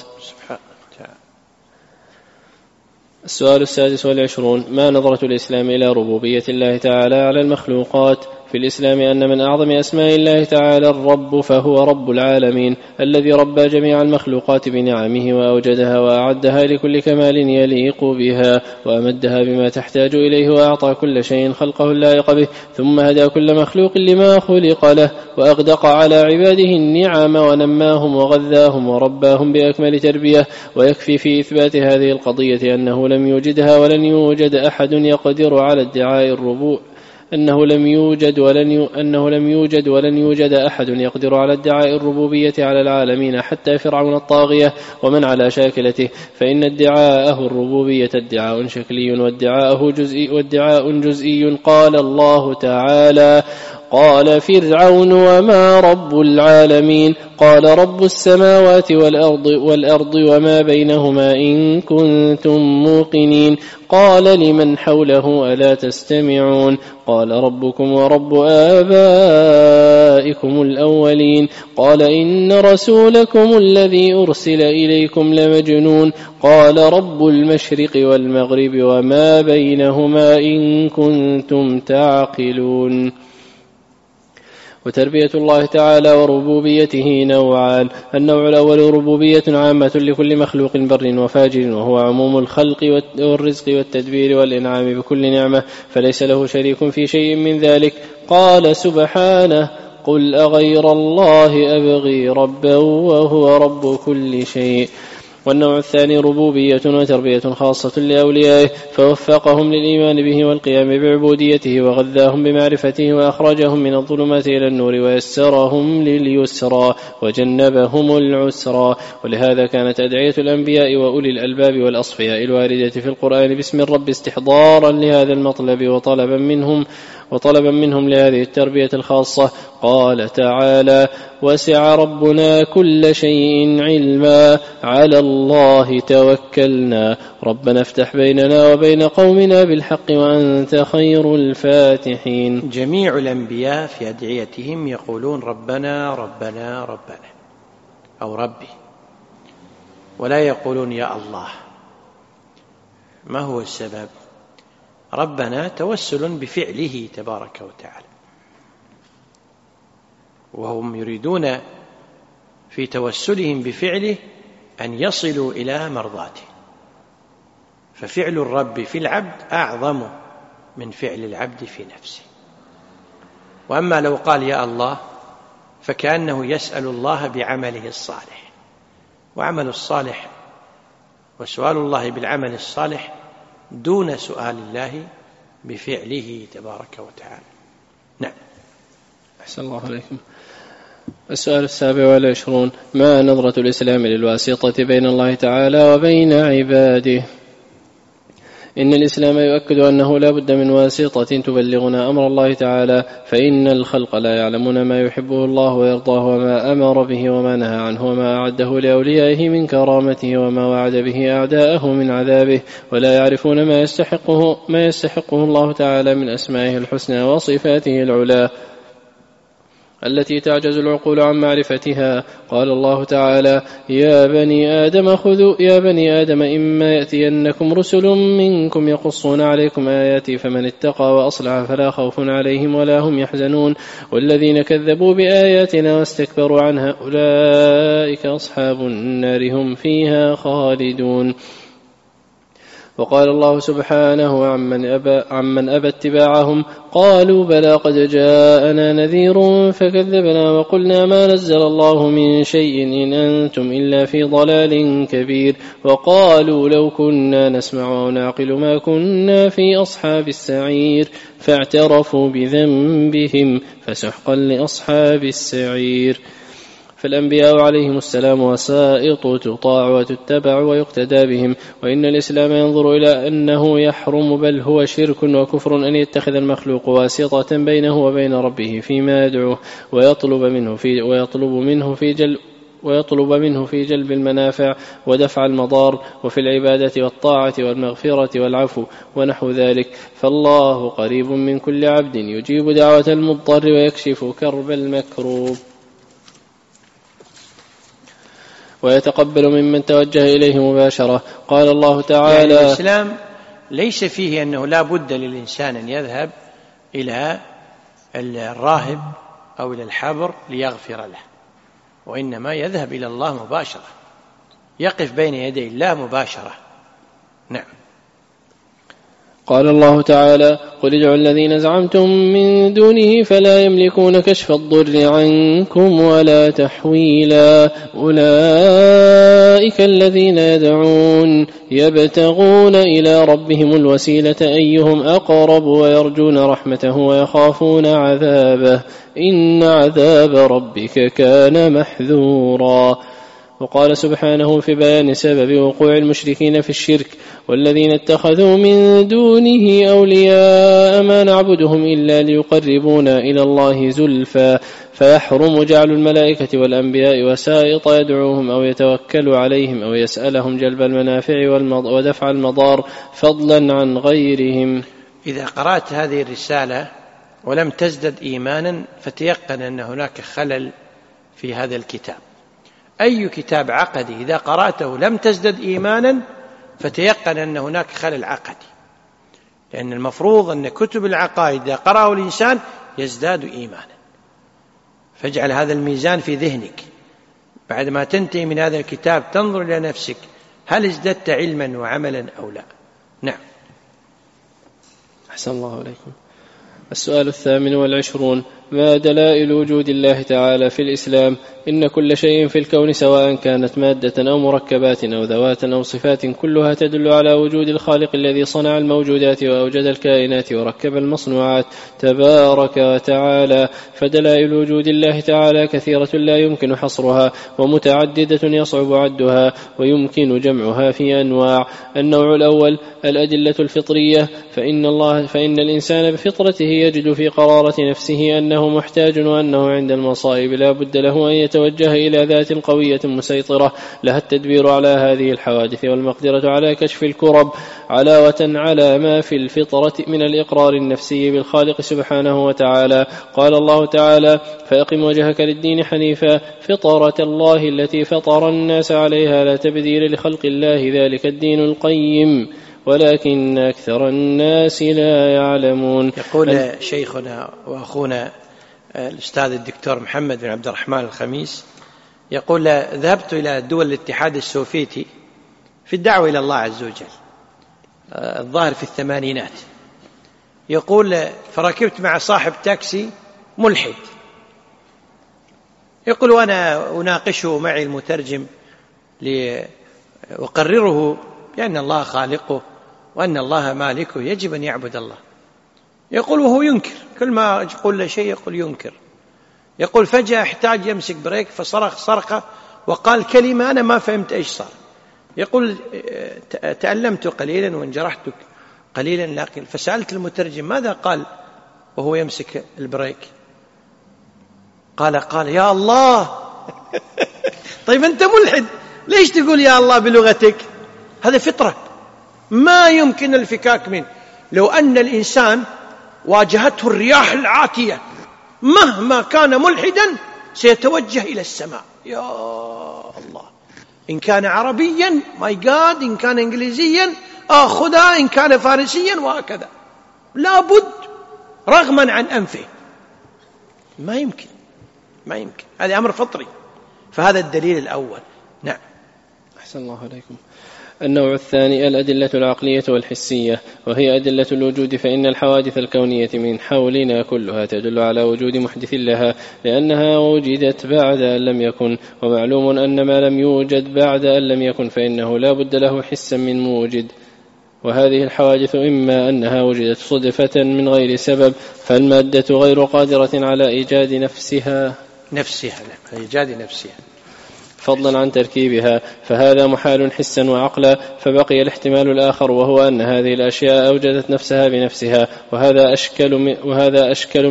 السؤال 26: ما نظرة الإسلام إلى ربوبية الله تعالى على المخلوقات؟ في الإسلام أن من أعظم أسماء الله تعالى الرب، فهو رب العالمين الذي ربى جميع المخلوقات بنعمه وأوجدها وأعدها لكل كمال يليق بها، وأمدها بما تحتاج إليه، وأعطى كل شيء خلقه اللائق به، ثم هدى كل مخلوق لما خلق له، وأغدق على عباده النعم ونماهم وغذاهم ورباهم بأكمل تربية. ويكفي في إثبات هذه القضية أنه لم يوجدها ولن يوجد أحد يقدر على ادعاء الربوبية، أنه لم يوجد ولن يوجد أحد يقدر على ادعاء الربوبية على العالمين حتى فرعون الطاغية ومن على شاكلته، فإن ادعاءه الربوبية ادعاء شكلي وادعاء جزئي. قال الله تعالى: قال فرعون وما رب العالمين؟ قال رب السماوات والأرض وما بينهما إن كنتم موقنين. قال لمن حوله ألا تستمعون؟ قال ربكم ورب آبائكم الأولين. قال إن رسولكم الذي أرسل إليكم لمجنون. قال رب المشرق والمغرب وما بينهما إن كنتم تعقلون. وتربية الله تعالى وربوبيته نوعان: النوع الأول ربوبية عامة لكل مخلوق بر وفاجر، وهو عموم الخلق والرزق والتدبير والإنعام بكل نعمة، فليس له شريك في شيء من ذلك. قال سبحانه: قل أغير الله أبغي ربا وهو رب كل شيء. والنوع الثاني ربوبية وتربية خاصة لأوليائه، فوفقهم للإيمان به والقيام بعبوديته، وغذاهم بمعرفته، وأخرجهم من الظلمات إلى النور، ويسرهم لليسرى وجنبهم العسرى. ولهذا كانت أدعية الأنبياء وأولي الألباب والأصفياء الواردة في القرآن باسم الرب استحضارا لهذا المطلب وطلبا منهم لهذه التربية الخاصة. قال تعالى: وسع ربنا كل شيء علما، على الله توكلنا، ربنا افتح بيننا وبين قومنا بالحق وأنت خير الفاتحين. جميع الأنبياء في أدعيتهم يقولون ربنا ربنا ربنا أو ربي، ولا يقولون يا الله. ما هو السبب؟ ربنا توسل بفعله تبارك وتعالى، وهم يريدون في توسلهم بفعله أن يصلوا إلى مرضاته، ففعل الرب في العبد أعظم من فعل العبد في نفسه. وأما لو قال يا الله فكأنه يسأل الله بعمله الصالح، وعمل الصالح وسؤال الله بالعمل الصالح دون سؤال الله بفعله تبارك وتعالى. نعم. أحسن الله عليكم. السؤال 27: ما نظرة الإسلام للواسطة بين الله تعالى وبين عباده؟ إن الإسلام يؤكد أنه لا بد من واسطة تبلغنا أمر الله تعالى، فإن الخلق لا يعلمون ما يحبه الله ويرضاه، وما أمر به وما نهى عنه، وما أعده لأوليائه من كرامته، وما وعد به أعداءه من عذابه، ولا يعرفون ما يستحقه الله تعالى من أسمائه الحسنى وصفاته العلى التي تعجز العقول عن معرفتها. قال الله تعالى: يا بني آدم إما يأتينكم رسل منكم يقصون عليكم آياتي فمن اتقى وأصلح فلا خوف عليهم ولا هم يحزنون، والذين كذبوا بآياتنا واستكبروا عنها أولئك أصحاب النار هم فيها خالدون. وقال الله سبحانه عمن أبى اتباعهم: قالوا بلى قد جاءنا نذير فكذبنا وقلنا ما نزل الله من شيء إن أنتم إلا في ضلال كبير. وقالوا لو كنا نسمع أو نعقل ما كنا في أصحاب السعير، فاعترفوا بذنبهم فسحقا لأصحاب السعير. فالأنبياء عليهم السلام وسائط تطاع وتتبع ويقتدى بهم. وإن الإسلام ينظر إلى أنه يحرم بل هو شرك وكفر أن يتخذ المخلوق واسطة بينه وبين ربه فيما يدعوه ويطلب منه في جلب المنافع ودفع المضار، وفي العبادة والطاعة والمغفرة والعفو ونحو ذلك. فالله قريب من كل عبد يجيب دعوة المضطر ويكشف كرب المكروب، ويتقبل ممن توجه إليه مباشرة. قال الله تعالى: يعني الإسلام ليس فيه أنه لا بد للإنسان أن يذهب إلى الراهب أو إلى الحبر ليغفر له، وإنما يذهب إلى الله مباشرة، يقف بين يدي الله مباشرة. نعم. قال الله تعالى: قل ادعوا الذين زعمتم من دونه فلا يملكون كشف الضر عنكم ولا تحويلا، أولئك الذين يدعون يبتغون إلى ربهم الوسيلة أيهم أقرب ويرجون رحمته ويخافون عذابه إن عذاب ربك كان محذورا. وقال سبحانه في بيان سبب وقوع المشركين في الشرك: والذين اتخذوا من دونه أولياء ما نعبدهم إلا ليقربونا إلى الله زلفى، فيحرم جعل الملائكة والأنبياء وسائط يدعوهم أو يتوكل عليهم أو يسألهم جلب المنافع ودفع المضار فضلا عن غيرهم. إذا قرأت هذه الرسالة ولم تزدد إيمانا فتيقن أن هناك خلل في هذا الكتاب. أي كتاب عقدي إذا قرأته لم تزدد إيمانا فتيقن أن هناك خلل عقدي، لأن المفروض أن كتب العقائد إذا قرأه الإنسان يزداد إيمانا. فاجعل هذا الميزان في ذهنك بعد ما تنتهي من هذا الكتاب، تنظر إلى نفسك هل ازددت علما وعملا أو لا. نعم. أحسن الله عليكم. السؤال 28: ما دلائل وجود الله تعالى في الإسلام؟ إن كل شيء في الكون سواء كانت مادة أو مركبات أو ذوات أو صفات كلها تدل على وجود الخالق الذي صنع الموجودات وأوجد الكائنات وركب المصنوعات تبارك وتعالى. فدلائل وجود الله تعالى كثيرة لا يمكن حصرها ومتعددة يصعب عدها ويمكن جمعها في أنواع. النوع الأول الأدلة الفطرية، فإن الإنسان بفطرته يجد في قرارة نفسه أنه محتاج وأنه عند المصائب لا بد له أن يتوجه إلى ذات قوية مسيطرة لها التدبير على هذه الحوادث والمقدرة على كشف الكرب، علاوة على ما في الفطرة من الإقرار النفسي بالخالق سبحانه وتعالى. قال الله تعالى: فأقم وجهك للدين حنيفا فطرة الله التي فطر الناس عليها لا تبديل لخلق الله ذلك الدين القيم ولكن أكثر الناس لا يعلمون. يقول شيخنا وأخونا الأستاذ الدكتور محمد بن عبد الرحمن الخميس، يقول: ذهبت إلى دول الاتحاد السوفيتي في الدعوة إلى الله عز وجل، الظاهر في الثمانينات. يقول: فركبت مع صاحب تاكسي ملحد، يقول: وأنا أناقشه معي المترجم لأقرره بأن الله خالقه وأن الله مالكه يجب أن يعبد الله. يقول: وهو ينكر، كل ما يقول له شيء يقول ينكر. يقول: فجأة احتاج يمسك بريك فصرخ صرخة وقال كلمة أنا ما فهمت إيش صار. يقول: تألمت قليلا وانجرحت قليلا، لكن فسألت المترجم ماذا قال وهو يمسك البريك؟ قال يا الله. طيب أنت ملحد ليش تقول يا الله بلغتك؟ هذا فطرة ما يمكن الفكاك منه. لو أن الإنسان واجهته الرياح العاتية مهما كان ملحدا سيتوجه إلى السماء، يا الله. إن كان عربيا ماي جاد، إن كان إنجليزيا آخذها، إن كان فارسيا، وهكذا. لابد رغما عن أنفه. ما يمكن هذا أمر فطري. فهذا الدليل الأول. نعم. أحسن الله عليكم. النوع الثاني الأدلة العقلية والحسية، وهي أدلة الوجود، فإن الحوادث الكونية من حولنا كلها تدل على وجود محدث لها لأنها وجدت بعد أن لم يكن، ومعلوم أن ما لم يوجد بعد أن لم يكن فإنه لا بد له حسا من موجد. وهذه الحوادث إما أنها وجدت صدفة من غير سبب، فالمادة غير قادرة على إيجاد نفسها فضلا عن تركيبها، فهذا محال حسا وعقلا. فبقي الاحتمال الآخر، وهو أن هذه الأشياء أوجدت نفسها بنفسها، وهذا أشكل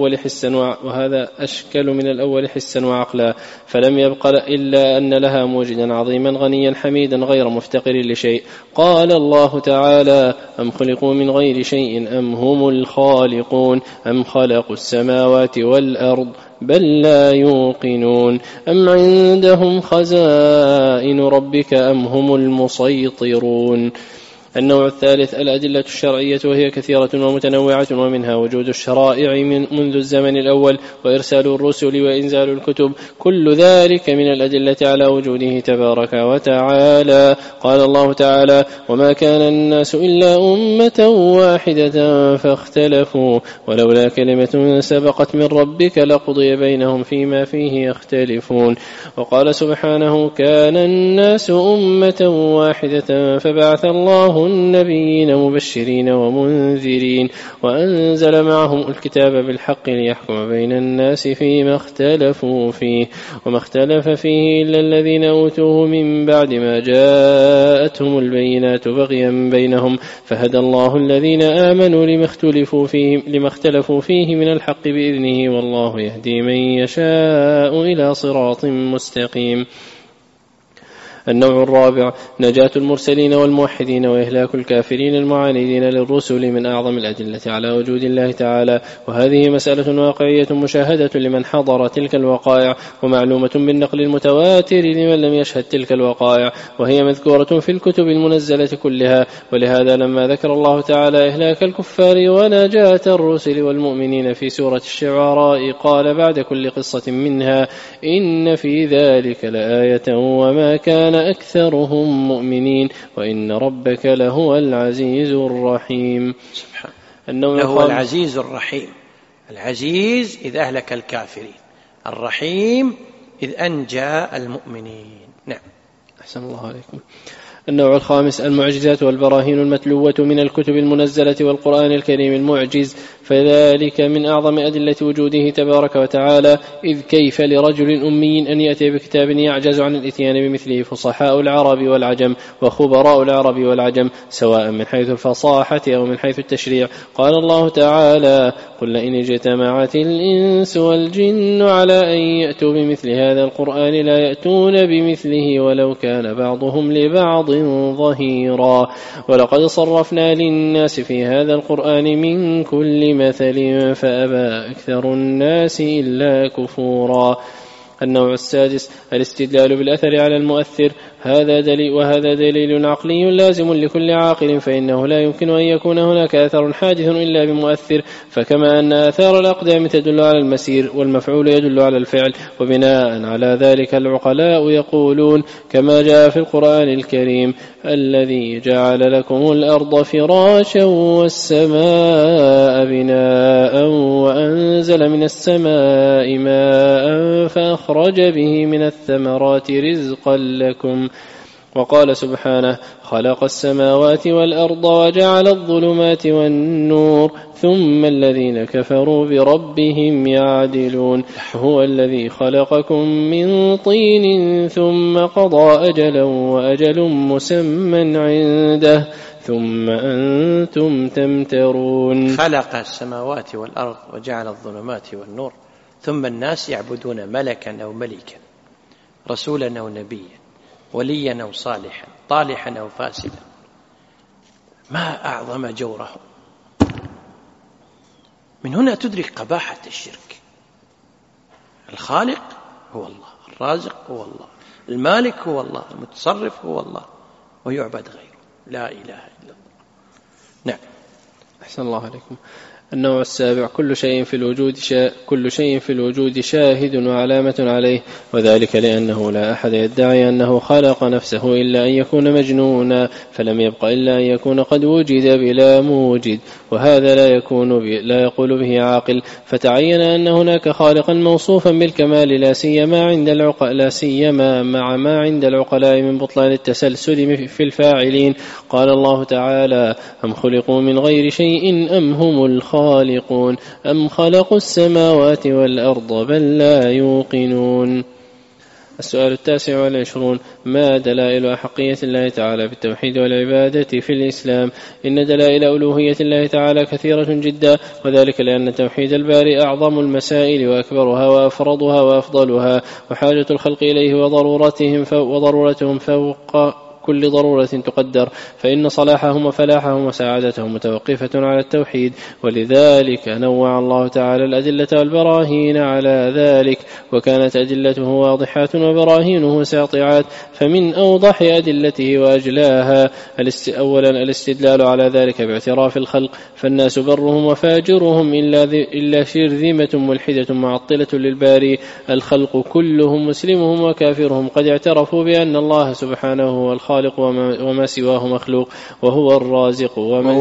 من الأول حسا وعقلا. فلم يبق إلا أن لها موجدا عظيما غنيا حميدا غير مفتقر لشيء. قال الله تعالى: أم خلقوا من غير شيء أم هم الخالقون أم خلقوا السماوات والأرض بل لا يوقنون أم عندهم خزائن ربك أم هم المسيطرون. النوع الثالث الأدلة الشرعية، وهي كثيرة ومتنوعة، ومنها وجود الشرائع منذ الزمن الأول، وإرسال الرسل وإنزال الكتب، كل ذلك من الأدلة على وجوده تبارك وتعالى. قال الله تعالى: وما كان الناس إلا أمة واحدة فاختلفوا ولولا كلمة سبقت من ربك لقضي بينهم فيما فيه يختلفون. وقال سبحانه: كان الناس أمة واحدة فبعث الله النبيين مبشرين ومنذرين وأنزل معهم الكتاب بالحق ليحكم بين الناس فيما اختلفوا فيه، وما اختلف فيه إلا الذين أوتوه من بعد ما جاءتهم البينات بغيا بينهم، فهدى الله الذين آمنوا لما اختلفوا فيه من الحق بإذنه، والله يهدي من يشاء إلى صراط مستقيم. النوع الرابع نجاة المرسلين والموحدين وإهلاك الكافرين المعاندين للرسل من أعظم الأدلة على وجود الله تعالى، وهذه مسألة واقعية مشاهدة لمن حضر تلك الوقائع، ومعلومة بالنقل المتواتر لمن لم يشهد تلك الوقائع، وهي مذكورة في الكتب المنزلة كلها. ولهذا لما ذكر الله تعالى إهلاك الكفار ونجاة الرسل والمؤمنين في سورة الشعراء قال بعد كل قصة منها: إن في ذلك لآية وما كان أكثرهم مؤمنين وإن ربك لهو العزيز الرحيم. لهو العزيز الرحيم. العزيز إذ أهلك الكافرين، الرحيم إذ أنجى المؤمنين. نعم. أحسن الله عليكم. النوع الخامس المعجزات والبراهين المتلوة من الكتب المنزلة والقرآن الكريم المعجز، فذلك من أعظم أدلة وجوده تبارك وتعالى، إذ كيف لرجل أمي أن يأتي بكتاب يعجز عن الإتيان بمثله فصحاء العرب والعجم وخبراء العرب والعجم، سواء من حيث الفصاحة أو من حيث التشريع. قال الله تعالى: قل لئن اجتمعت الإنس والجن على أن يأتوا بمثل هذا القرآن لا يأتون بمثله ولو كان بعضهم لبعض ظهيرا. ولقد صرفنا للناس في هذا القرآن من كل مثل فأبى أكثر الناس إلا كفورا. النوع السادس الاستدلال بالأثر على المؤثر، وهذا دليل عقلي لازم لكل عاقل، فإنه لا يمكن أن يكون هناك أثر حادث إلا بمؤثر، فكما أن آثار الأقدام تدل على المسير والمفعول يدل على الفعل، وبناء على ذلك العقلاء يقولون كما جاء في القرآن الكريم: الذي جعل لكم الأرض فراشا والسماء بناء وأنزل من السماء ماء فأخرج به من الثمرات رزقا لكم. وقال سبحانه: خلق السماوات والأرض وجعل الظلمات والنور ثم الذين كفروا بربهم يعدلون. هو الذي خلقكم من طين ثم قضى أجلا وأجل مسمى عنده ثم أنتم تمترون. خلق السماوات والأرض وجعل الظلمات والنور، ثم الناس يعبدون ملكا أو ملكا، رسولا أو نبيا، وليا أو صالحا، طالحا أو فاسدا. ما أعظم جوره. من هنا تدرك قباحة الشرك. الخالق هو الله، الرازق هو الله، المالك هو الله، المتصرف هو الله، ويعبد غيره، لا إله إلا الله. نعم. أحسن الله عليكم. النوع السابع كل شيء في الوجود شاهد وعلامة عليه، وذلك لأنه لا أحد يدعي أنه خلق نفسه إلا أن يكون مجنونا، فلم يبق إلا أن يكون قد وجد بلا موجد، وهذا لا يقول به عاقل. فتعين أن هناك خالقا موصوفا بالكمال، لا سيما مع ما عند العقلاء من بطلان التسلسل في الفاعلين. قال الله تعالى: أم خلقوا من غير شيء أم هم الخالقون أم خلقوا السماوات والأرض بل لا يوقنون. السؤال 29: ما دلائل أحقية الله تعالى بالتوحيد والعبادة في الإسلام؟ إن دلائل ألوهية الله تعالى كثيرة جدا، وذلك لأن توحيد الباري أعظم المسائل وأكبرها وأفرضها وأفضلها، وحاجة الخلق إليه وضرورتهم فوق كل ضرورة تقدر، فإن صلاحهم وفلاحهم وسعادتهم متوقفة على التوحيد، ولذلك نوع الله تعالى الأدلة والبراهين على ذلك، وكانت أدلته واضحات وبراهينه ساطعات. فمن أوضح أدلته وأجلاها أولا الاستدلال على ذلك باعتراف الخلق، فالناس برهم وفاجرهم إلا شرذمة ملحدة معطلة للباري. الخلق كلهم مسلمهم وكافرهم قد اعترفوا بأن الله سبحانه هو الخالق وما سواه مخلوق، وهو الرازق ومن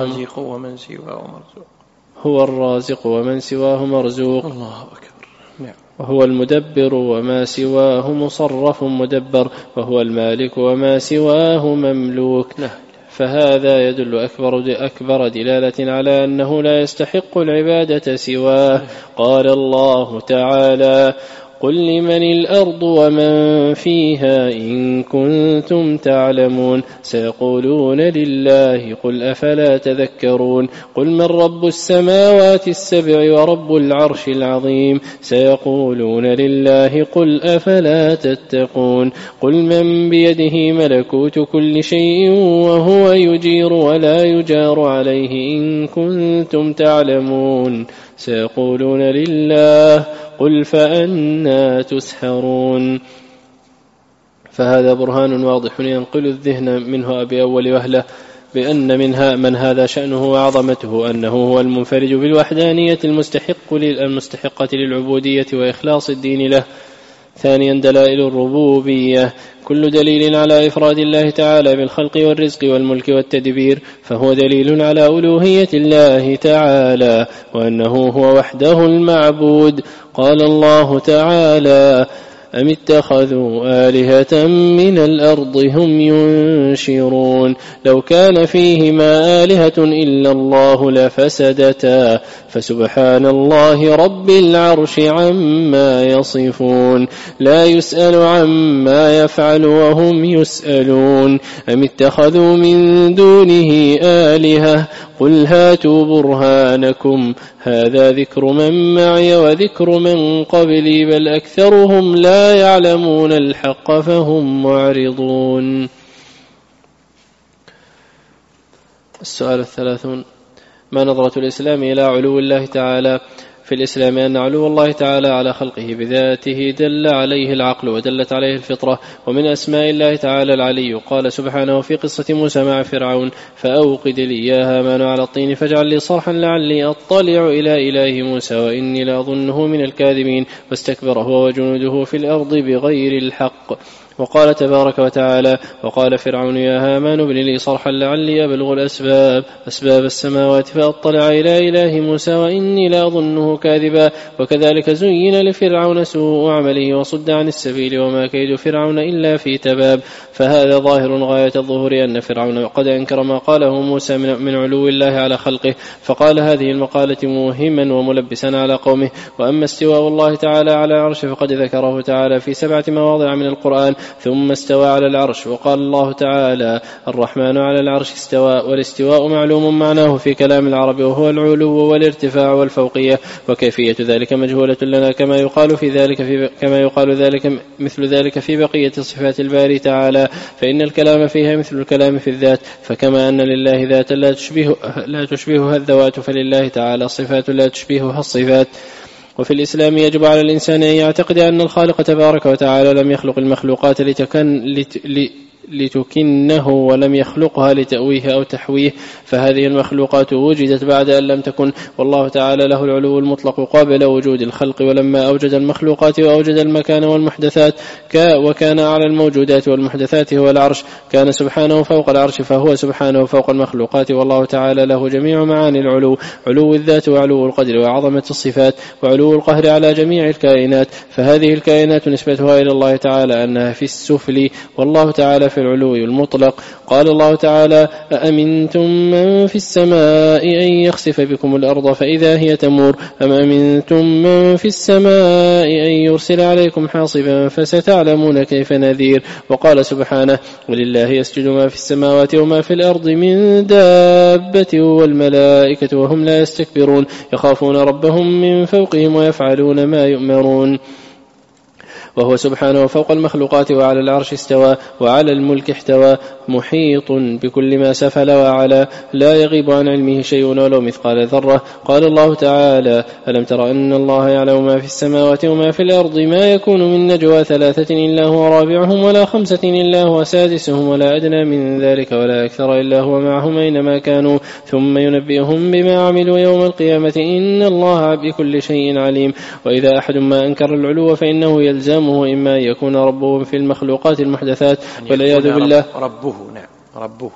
سواه مرزوق، الله أكبر. نعم. وهو المدبر وما سواه مصرف مدبر، وهو المالك وما سواه مملوك. فهذا يدل أكبر دلالة على أنه لا يستحق العبادة سواه. قال الله تعالى: قل لمن الأرض ومن فيها إن كنتم تعلمون، سيقولون لله قل أفلا تذكرون. قل من رب السماوات السبع ورب العرش العظيم، سيقولون لله قل أفلا تتقون. قل من بيده ملكوت كل شيء وهو يجير ولا يجار عليه إن كنتم تعلمون، سيقولون لله قل فأنى تسحرون. فهذا برهان واضح ينقل الذهن منه بأول وهلة بأن من هذا شأنه وعظمته أنه هو المنفرد بالوحدانية المستحقة للعبودية وإخلاص الدين له. ثانيا دلائل الربوبية، كل دليل على إفراد الله تعالى بالخلق والرزق والملك والتدبير فهو دليل على ألوهية الله تعالى وأنه هو وحده المعبود. قال الله تعالى: أم اتخذوا آلهة من الأرض هم ينشرون، لو كان فيهما آلهة إلا الله لفسدتا، فسبحان الله رب العرش عما يصفون، لا يسأل عما يفعل وهم يسألون. أم اتخذوا من دونه آلهة، قل هاتوا برهانكم، هذا ذكر من معي وذكر من قبلي، بل أكثرهم لا يعلمون الحق فهم معرضون. السؤال 30: ما نظرة الإسلام إلى علو الله تعالى؟ في الإسلام أن علو الله تعالى على خلقه بذاته دل عليه العقل ودلت عليه الفطرة، ومن أسماء الله تعالى العلي. قال سبحانه في قصة موسى مع فرعون: فأوقد لي يا هامان على الطين فاجعل لي صرحا لعلي أطلع إلى إله موسى وإني لأظنه من الكاذبين، واستكبر هو وجنوده في الأرض بغير الحق. وقال تبارك وتعالى: وقال فرعون يا هامان ابن لي صرحا لعلي أبلغ أسباب السماوات فأطلع إلى إله موسى وإني لأظنه كاذبا. وكذلك زين لفرعون سوء عمله وصد عن السبيل وما كيد فرعون إلا في تباب. فهذا ظاهر غاية الظهور أن فرعون قد أنكر ما قاله موسى من علو الله على خلقه، فقال هذه المقالة موهما وملبسا على قومه. وأما استواء الله تعالى على العرش فقد ذكره تعالى في 7 مواضع من القرآن: ثم استوى على العرش. وقال الله تعالى: الرحمن على العرش استوى. والاستواء معلوم معناه في كلام العرب وهو العلو والارتفاع والفوقية، وكيفية ذلك مجهولة لنا كما يقال مثل ذلك في بقية صفات الباري تعالى، فإن الكلام فيها مثل الكلام في الذات. فكما أن لله ذاتا لا تشبهها الذوات، فلله تعالى صفات لا تشبهها الصفات. وفي الإسلام يجب على الإنسان أن يعتقد أن الخالق تبارك وتعالى لم يخلق المخلوقات لتكنه ولم يخلقها لتأويه أو تحويه، فهذه المخلوقات وجدت بعد أن لم تكن، والله تعالى له العلو المطلق قبل وجود الخلق. ولما أوجد المخلوقات وأوجد المكان والمحدثات وكان على الموجودات والمحدثات هو العرش، كان سبحانه فوق العرش، فهو سبحانه فوق المخلوقات، والله تعالى له جميع معاني العلو: علو الذات وعلو القدر وعظمة الصفات وعلو القهر على جميع الكائنات. فهذه الكائنات نسبتها إلى الله تعالى أنها في السفل، والله تعالى في العلو المطلق. قال الله تعالى: أأمنتم من في السماء أن يخسف بكم الأرض فإذا هي تمور، أم أمنتم من في السماء أن يرسل عليكم حاصبا فستعلمون كيف نذير. وقال سبحانه: ولله يسجد ما في السماوات وما في الأرض من دابة والملائكة وهم لا يستكبرون، يخافون ربهم من فوقهم ويفعلون ما يؤمرون. وهو سبحانه فوق المخلوقات وعلى العرش استوى وعلى الملك احتوى محيط بكل ما سفل وعلى لا يغيب عن علمه شيء ولو مثقال ذرة. قال الله تعالى ألم تر أن الله يعلم ما في السماوات وما في الأرض ما يكون من نجوى 3 إلا هو رابعهم ولا 5 إلا هو سادسهم ولا أدنى من ذلك ولا أكثر إلا هو معهم أينما كانوا ثم ينبئهم بما عملوا يوم القيامة إن الله بكل شيء عليم. وإذا أحد ما أنكر العلو فإنه يلزمه إما أن يكون ربه في المخلوقات المحدثات والعياذ بالله ربه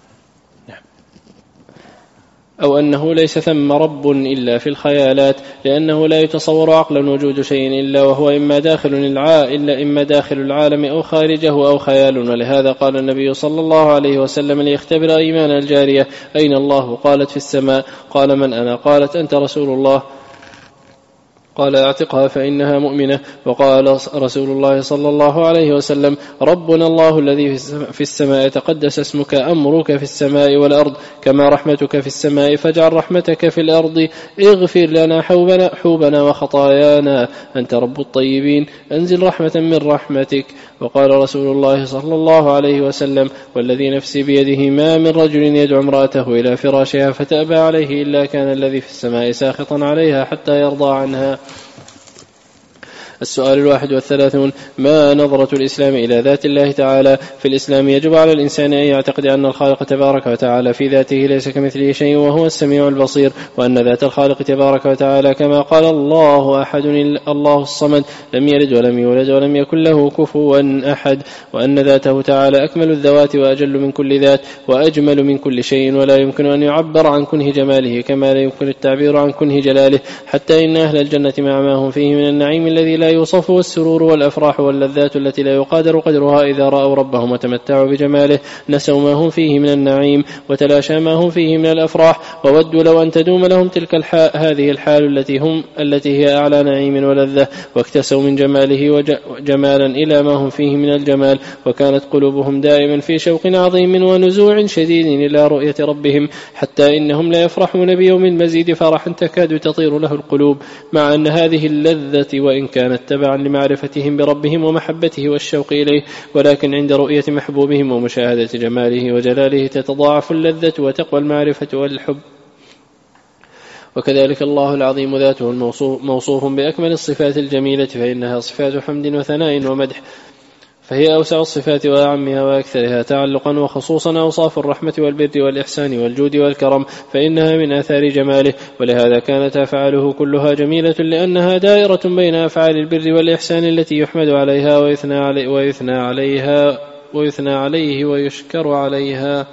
أو أنه ليس ثم رب إلا في الخيالات لأنه لا يتصور عقلا وجود شيء إلا وهو إما داخل العالم أو خارجه أو خيال. ولهذا قال النبي صلى الله عليه وسلم ليختبر إيمان الجارية أين الله؟ قالت في السماء. قال من أنا؟ قالت أنت رسول الله. قال اعتقها فإنها مؤمنة. وقال رسول الله صلى الله عليه وسلم ربنا الله الذي في السماء تقدس اسمك أمرك في السماء والأرض كما رحمتك في السماء فاجعل رحمتك في الأرض اغفر لنا حوبنا وخطايانا أنت رب الطيبين أنزل رحمة من رحمتك. وقال رسول الله صلى الله عليه وسلم والذي نفسي بيده ما من رجل يدعو امرأته إلى فراشها فتأبى عليه إلا كان الذي في السماء ساخطا عليها حتى يرضى عنها. السؤال 31 ما نظرة الإسلام إلى ذات الله تعالى؟ في الإسلام يجب على الإنسان أن يعتقد أن الخالق تبارك وتعالى في ذاته ليس كمثله شيء وهو السميع البصير وأن ذات الخالق تبارك وتعالى كما قال الله أحد الله الصمد لم يلد ولم يولد ولم يكن له كفوا أحد وأن ذاته تعالى أكمل الذوات وأجل من كل ذات وأجمل من كل شيء ولا يمكن أن يعبر عن كنه جماله كما لا يمكن التعبير عن كنه جلاله حتى إن أهل الجنة مع ما هم فيه من النعيم الذي لا يوصف والسرور والأفراح واللذات التي لا يقادر قدرها إذا رأوا ربهم وتمتعوا بجماله نسوا ما هم فيه من النعيم وتلاشى ما هم فيه من الأفراح وودوا لو أن تدوم لهم تلك هذه الحال التي هي أعلى نعيم ولذة واكتسوا من جماله جمالا إلى ما هم فيه من الجمال وكانت قلوبهم دائما في شوق عظيم ونزوع شديد إلى رؤية ربهم حتى إنهم لا يفرحون بيوم المزيد فرحا تكاد تطير له القلوب مع أن هذه اللذة وإن كانت تبعا لمعرفتهم بربهم ومحبته والشوق إليه ولكن عند رؤية محبوبهم ومشاهدة جماله وجلاله تتضاعف اللذة وتقوى المعرفة والحب. وكذلك الله العظيم ذاته موصوف بأكمل الصفات الجميلة فإنها صفات حمد وثناء ومدح فهي أوسع الصفات وأعمها وأكثرها تعلقا وخصوصا أوصاف الرحمة والبر والإحسان والجود والكرم فإنها من آثار جماله ولهذا كانت أفعاله كلها جميلة لأنها دائرة بين أفعال البر والإحسان التي يحمد عليها ويثنى عليه ويشكر عليها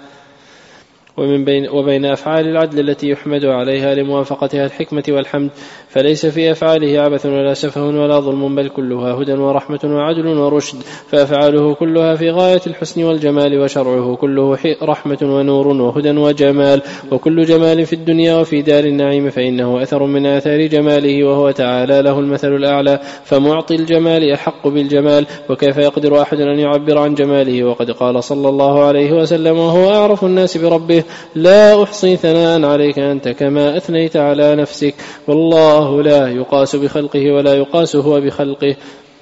وبين أفعال العدل التي يحمد عليها لموافقتها الحكمة والحمد فليس في أفعاله عبث ولا سفه ولا ظلم بل كلها هدى ورحمة وعدل ورشد فأفعاله كلها في غاية الحسن والجمال وشرعه كله رحمة ونور وهدى وجمال وكل جمال في الدنيا وفي دار النعيم فإنه أثر من آثار جماله وهو تعالى له المثل الأعلى فمعطي الجمال أحق بالجمال وكيف يقدر أحد أن يعبر عن جماله وقد قال صلى الله عليه وسلم وهو أعرف الناس بربه لا أحصي ثناء عليك أنت كما أثنيت على نفسك والله لا يقاس بخلقه ولا يقاس هو بخلقه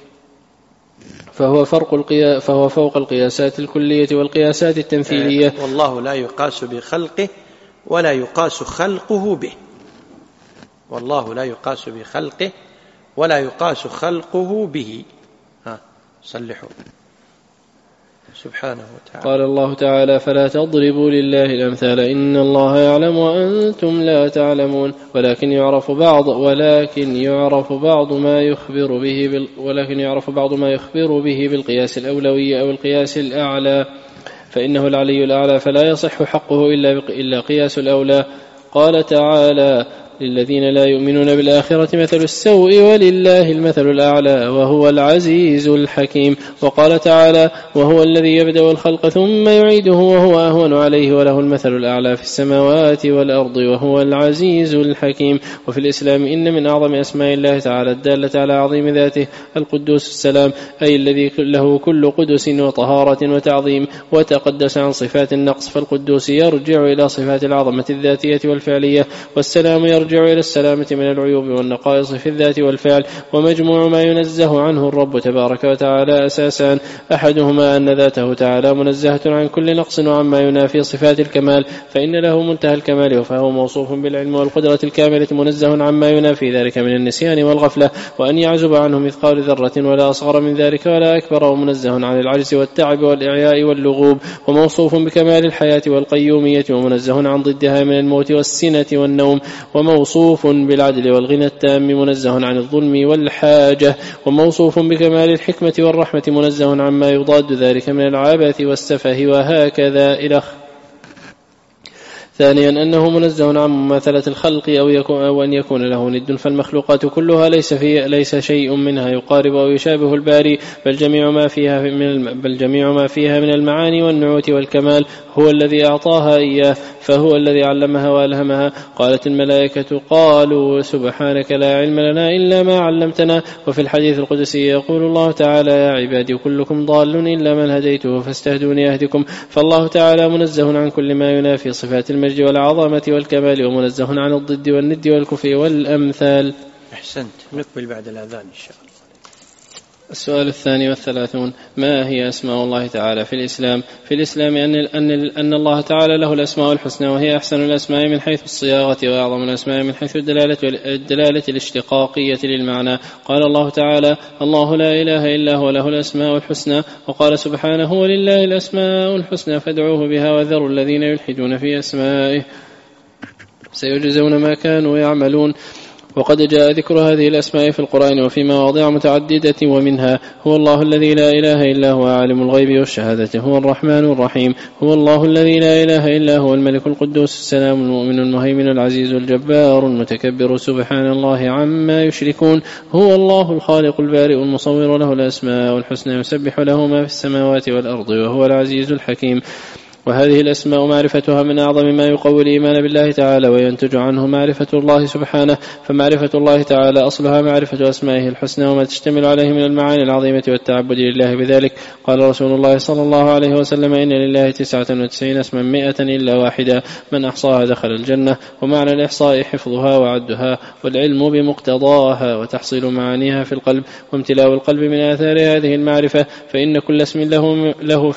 فهو فوق القياسات الكلية والقياسات التمثيلية والله لا يقاس بخلقه ولا يقاس خلقه به والله لا يقاس بخلقه ولا يقاس خلقه به صلحوا سبحانه وتعالى. قال الله تعالى فلا تضربوا لله الأمثال إن الله يعلم وأنتم لا تعلمون ولكن يعرف بعض ما يخبر به بالقياس الأولوي أو القياس الأعلى فإنه العلي الأعلى فلا يصح حقه إلا قياس الأولى. قال تعالى للذين لا يؤمنون بالآخرة مثل السوء ولله المثل الأعلى وهو العزيز الحكيم. وقال تعالى وهو الذي يبدأ الخلق ثم يعيده وهو أهون عليه وله المثل الأعلى في السماوات والأرض وهو العزيز الحكيم. وفي الإسلام إن من أعظم أسماء الله تعالى الدالة على عظيم ذاته القدوس السلام أي الذي له كل قدس وطهارة وتعظيم وتقدس عن صفات النقص فالقدوس يرجع إلى صفات العظمة الذاتية والفعلية والسلام يرجع يرجع إلى السلامة من العيوب والنقائص في الذات والفعل. ومجموع ما ينزه عنه الرب تبارك وتعالى أساسان: أحدهما أن ذاته تعالى منزهة عن كل نقص وعما ينافي صفات الكمال، فإن له منتهى الكمال فهو موصوف بالعلم والقدرة الكاملة، منزه عما ينافي ذلك من النسيان والغفلة وأن يعزب عنه مثقال ذرة ولا أصغر من ذلك ولا أكبر، ومنزه عن العجز والتعب والإعياء واللغوب، وموصوف بكمال الحياة والقيومية، ومنزه عن ضدها من الموت والسنة والنوم، وموصوف بالعدل والغنى التام، منزه عن الظلم والحاجة، وموصوف بكمال الحكمة والرحمة، منزه عما يضاد ذلك من العبث والسفه، وهكذا إلى. ثانيا أنه منزه عن مماثلة الخلق أو أن يكون له ند، فالمخلوقات كلها ليس شيء منها يقارب أو يشابه الباري، بل جميع ما فيها من المعاني والنعوت والكمال هو الذي أعطاها إياه، فهو الذي علمها وألهمها. قالت الملائكة: قالوا سبحانك لا علم لنا إلا ما علمتنا. وفي الحديث القدسي يقول الله تعالى: يا عبادي كلكم ضال إلا من هديته فاستهدوني أهدكم. فالله تعالى منزه عن كل ما ينافي صفات المجد والعظمة والكمال، ومنزه عن الضد والند والكفر والأمثال. أحسنت. نقبل بعد الأذان إن شاء الله. السؤال 32: ما هي أسماء الله تعالى في الإسلام؟ في الإسلام أن الله تعالى له الأسماء الحسنى، وهي أحسن الأسماء من حيث الصياغة، وأعظم الأسماء من حيث الدلالة الاشتقاقية للمعنى. قال الله تعالى: الله لا إله إلا هو له الأسماء الحسنى. وقال سبحانه: ولله الأسماء الحسنى فادعوه بها وذروا الذين يلحدون في أسمائه سيجزون ما كانوا يعملون. وقد جاء ذكر هذه الأسماء في القرآن وفي مواضع متعددة، ومنها: هو الله الذي لا إله إلا هو عالم الغيب والشهادة هو الرحمن الرحيم. هو الله الذي لا إله إلا هو الملك القدوس السلام المؤمن المهيمن العزيز الجبار المتكبر سبحان الله عما يشركون. هو الله الخالق البارئ المصور له الأسماء الحسنى يسبح له ما في السماوات والأرض وهو العزيز الحكيم. وهذه الأسماء معرفتها من أعظم ما يقوي الإيمان بالله تعالى وينتج عنه معرفة الله سبحانه، فمعرفة الله تعالى أصلها معرفة أسمائه الحسنى وما تشتمل عليه من المعاني العظيمة والتعبد لله بذلك. قال رسول الله صلى الله عليه وسلم: إن لله 99 اسما 100 إلا واحدة، من أحصاها دخل الجنة. ومعنى الإحصاء حفظها وعدها والعلم بمقتضاها وتحصيل معانيها في القلب وامتلاء القلب من آثار هذه المعرفة، فإن كل اسم له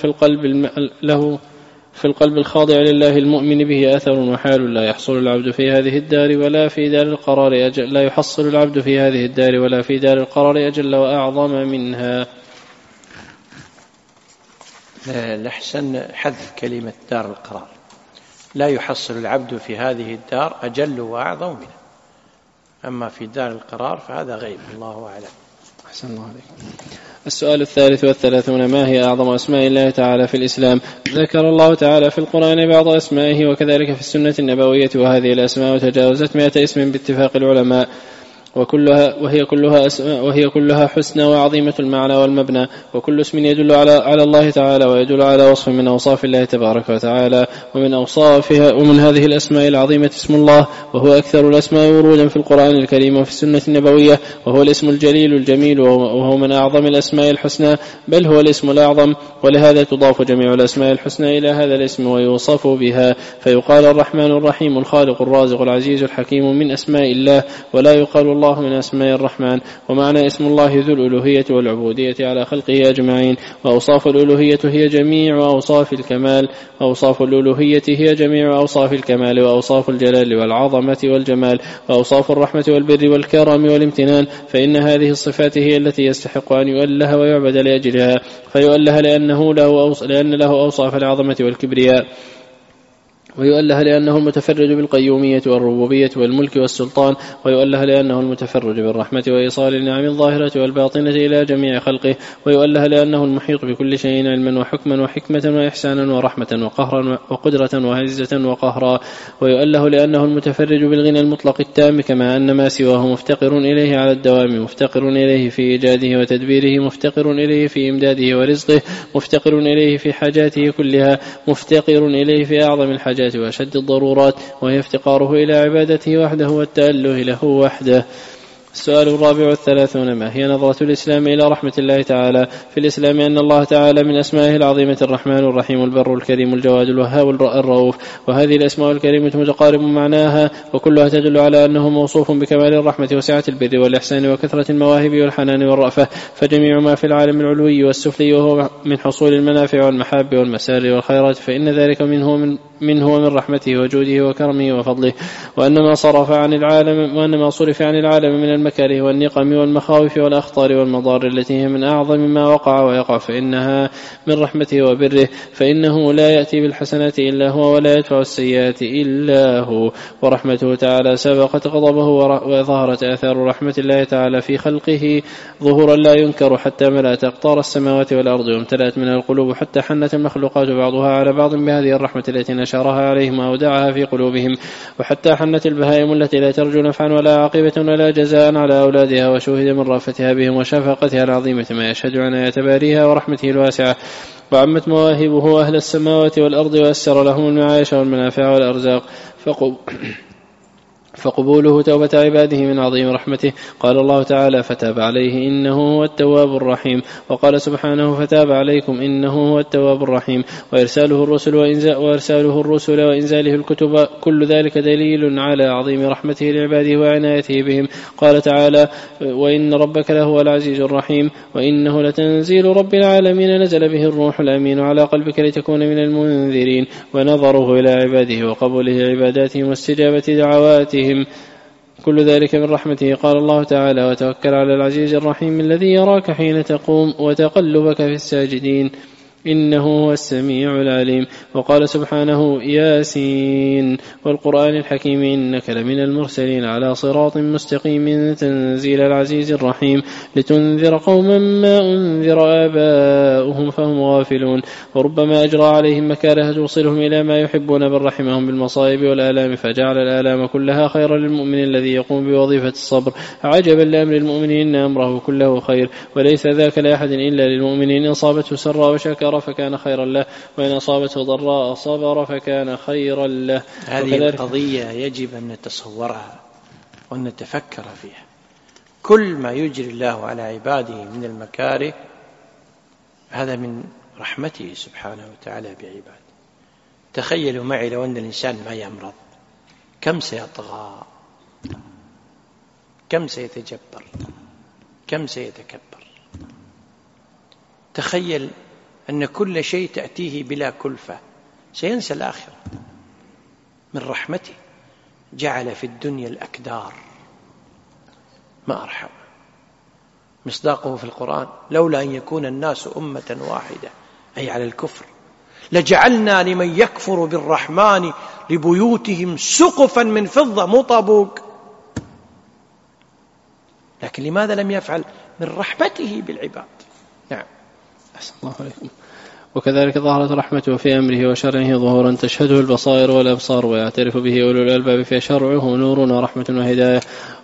في القلب الخاضع لله المؤمن به أثر وحال لا يحصل العبد في هذه الدار ولا في دار القرار أجل، لا يحصل العبد في هذه الدار ولا في دار القرار أجل وأعظم منها. الأحسن حذف كلمة دار القرار، لا يحصل العبد في هذه الدار أجل وأعظم منها، أما في دار القرار فهذا غيب، الله أعلم. أحسن الله عليك. السؤال 33: ما هي أعظم أسماء الله تعالى في الإسلام؟ ذكر الله تعالى في القرآن بعض أسمائه وكذلك في السنة النبوية، وهذه الأسماء تجاوزت 100 اسم باتفاق العلماء، وهي كلها حسنى وعظيمة المعنى والمبنى، وكل اسم يدل على الله تعالى ويدل على وصف من أوصاف الله تبارك وتعالى. ومن هذه الأسماء العظيمة اسم الله، وهو أكثر الأسماء ورودا في القرآن الكريم وفي السنة النبوية، وهو الاسم الجليل الجميل، وهو من أعظم الأسماء الحسنى، بل هو الاسم الأعظم، ولهذا تضاف جميع الأسماء الحسنى إلى هذا الاسم ويوصف بها، فيقال الرحمن الرحيم الخالق الرازق العزيز الحكيم من أسماء الله، ولا يقال الله من أسماء الرحمن. ومعنى اسم الله ذو الألوهية والعبودية على خلقه أجمعين. وأوصاف الألوهية هي جميع أوصاف الكمال، وأوصاف الجلال والعظمة والجمال، وأوصاف الرحمة والبر والكرم والامتنان، فإن هذه الصفات هي التي يستحق أن يؤله ويعبد لأجلها، فيؤله لأن له أوصاف العظمة والكبرياء، ويؤله لأنه المتفرد بالقيومية والربوبية والملك والسلطان، ويؤله لأنه المتفرد بالرحمة وإيصال النعم الظاهرة والباطنة إلى جميع خلقه، ويؤله لأنه المحيط بكل شيء علما وحكما وحكمة وإحسانا ورحمة وقهرا وقدرة وعزة وقهرا، ويؤله لأنه المتفرد بالغنى المطلق التام، كما أن ما سواه مفتقر إليه على الدوام، مفتقر إليه في إيجاده وتدبيره، مفتقر إليه في إمداده ورزقه، مفتقر إليه في حاجاته كلها، مفتقر إليه في أعظم الحاجات وأشد الضرورات، وهي افتقاره إلى عبادته وحده والتأله له وحده. السؤال 34. ما هي نظرة الإسلام إلى رحمة الله تعالى؟ في الإسلام أن الله تعالى من أسمائه العظيمة الرحمن الرحيم البر الكريم الجواد الوهاب الرؤوف، وهذه الأسماء الكريمة متقارب معناها، وكلها تدل على أنه موصوف بكمال الرحمة وسعة البر والإحسان وكثرة المواهب والحنان والرأفة، فجميع ما في العالم العلوي والسفلي وهو من حصول المنافع والمحاب والمسار والخيرات فإن ذلك منه ومن رحمته وجوده وكرمه وفضله، وأن ما صرف عن العالم من المكاره والنقم والمخاوف والأخطار والمضار التي هي من أعظم ما وقع ويقع فإنها من رحمته وبره، فإنه لا يأتي بالحسنات إلا هو ولا يدفع السيئات إلا هو، ورحمته تعالى سبقت غضبه وظهرت آثار رحمة الله تعالى في خلقه ظهورا لا ينكر حتى ملأت أقطار السماوات والأرض وامتلأت منها القلوب حتى حنت المخلوقات بعضها على بعض بهذه الرحمة التي نشرها عليهم وأودعها في قلوبهم، وحتى حنت البهائم التي لا ترجو نفعا ولا عاقبة ولا جزاء على أولادها، وشهد من رأفتها بهم وشفقتها العظيمة ما يشهد عناية باريها ورحمته الواسعة، وعمت مواهبه أهل السماوات والأرض ويسر لهم المعايش والمنافع والأرزاق، فقبوله توبة عباده من عظيم رحمته. قال الله تعالى فتاب عليه إنه هو التواب الرحيم، وقال سبحانه فتاب عليكم إنه هو التواب الرحيم، وإرساله الرسل وإنزاله الكتب كل ذلك دليل على عظيم رحمته لعباده وعنايته بهم. قال تعالى وإن ربك لهو العزيز الرحيم وإنه لتنزيل رب العالمين نزل به الروح الأمين على قلبك لتكون من المنذرين، ونظره إلى عباده وقبوله عباداتهم واستجابة دعواتهم كل ذلك من رحمته. قال الله تعالى وتوكل على العزيز الرحيم الذي يراك حين تقوم وتقلبك في الساجدين إنه هو السميع العليم. وقال سبحانه ياسين والقرآن الحكيم إنك لمن المرسلين على صراط مستقيم تنزيل العزيز الرحيم لتنذر قوما ما أنذر آباؤهم فهم غافلون، وربما أجرى عليهم مكاره توصلهم إلى ما يحبون بل رحمهم بالمصائب والآلام فجعل الآلام كلها خيرا للمؤمن الذي يقوم بوظيفة الصبر. عجبا لأمر المؤمن إن أمره كله خير وليس ذاك لأحد إلا للمؤمن إن أصابته سراء وشكر فكان خيرا له وإن أصابته ضراء صبر فكان خيرا له. هذه القضية يجب أن نتصورها وأن نتفكر فيها. كل ما يجري الله على عباده من المكاره هذا من رحمته سبحانه وتعالى بعباده. تخيلوا معي لو أن الإنسان ما يمرض كم سيطغى، كم سيتجبر، كم سيتكبر. تخيل أن كل شيء تأتيه بلا كلفة سينسى الآخرة. من رحمته جعل في الدنيا الأكدار ما أرحم. مصداقه في القرآن لولا أن يكون الناس أمة واحدة أي على الكفر لجعلنا لمن يكفر بالرحمن لبيوتهم سقفا من فضة مو طابوق. لكن لماذا لم يفعل؟ من رحمته بالعباد. نعم. أحسن الله عليكم. وكذلك ظهرت رحمته في أمره وشرعه ظهورا تشهده البصائر والأبصار ويعترف به أولو الألباب فشرعه نور ورحمة وهداية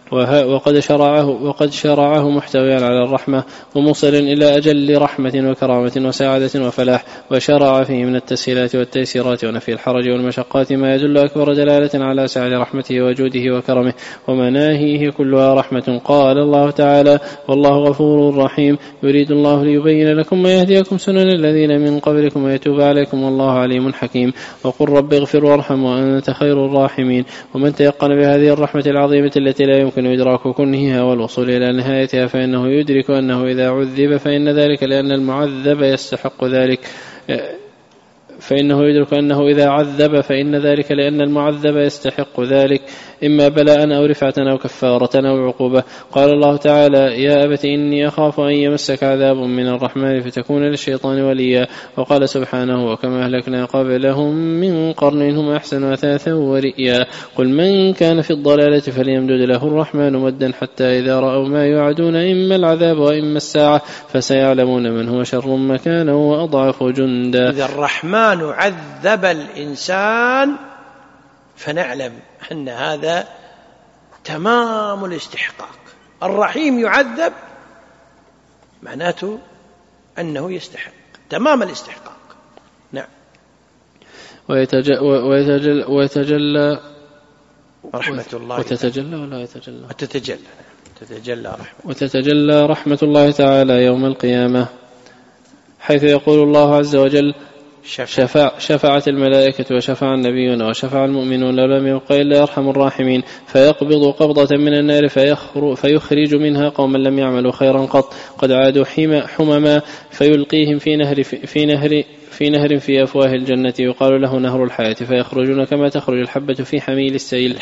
وقد شرعه محتويا على الرحمة وموصلا إلى أجل رحمة وكرامة وسعادة وفلاح، وشرع فيه من التسهيلات والتيسيرات ونفي الحرج والمشقات ما يدل أكبر دلالة على سعة رحمته وجوده وكرمه ومناهيه كلها رحمة. قال الله تعالى والله غفور رحيم يريد الله ليبين لكم ويهديكم سنن الذين من قبلكم ويتوب عليكم والله عليم حكيم. وقل رب اغفر وارحم وأنت خير الراحمين. ومن تيقن بهذه الرحمة العظيمة التي لا يمكن إدراك كنهها والوصول إلى نهايتها فإنه يدرك أنه إذا عذب فإن ذلك لأن المعذب يستحق ذلك فإنه يدرك أنه إذا عذب فإن ذلك لأن المعذب يستحق ذلك إما بلاء أو رفعة أو كفارة أو عقوبة. قال الله تعالى يا أبت إني أخاف أن يمسك عذاب من الرحمن فتكون للشيطان وليا. وقال سبحانه وكما أهلكنا قبلهم من قرن هم أحسن أثاثا ورئيا. قل من كان في الضلالة فليمدد له الرحمن مدا حتى إذا رأوا ما يوعدون إما العذاب وإما الساعة فسيعلمون من هو شر مكانا وأضعف جندا. إذا الرحمن عذب الإنسان فنعلم أن هذا تمام الاستحقاق. الرحيم يعذب معناته أنه يستحق تمام الاستحقاق. نعم. ويتجلى رحمة الله وتتجلى ولا يتجلى؟ تتجلى وتتجلى رحمة الله تعالى يوم القيامة، حيث يقول الله عز وجل: شفعت الملائكة وشفع النبيون وشفع المؤمنون لم يبق إلا أرحم الراحمين، فيقبض قبضة من النار فيخرج منها قوما لم يعملوا خيرا قط قد عادوا حمما، فيلقيهم في نهر في أفواه الجنة يقال له نهر الحياة، فيخرجون كما تخرج الحبة في حميل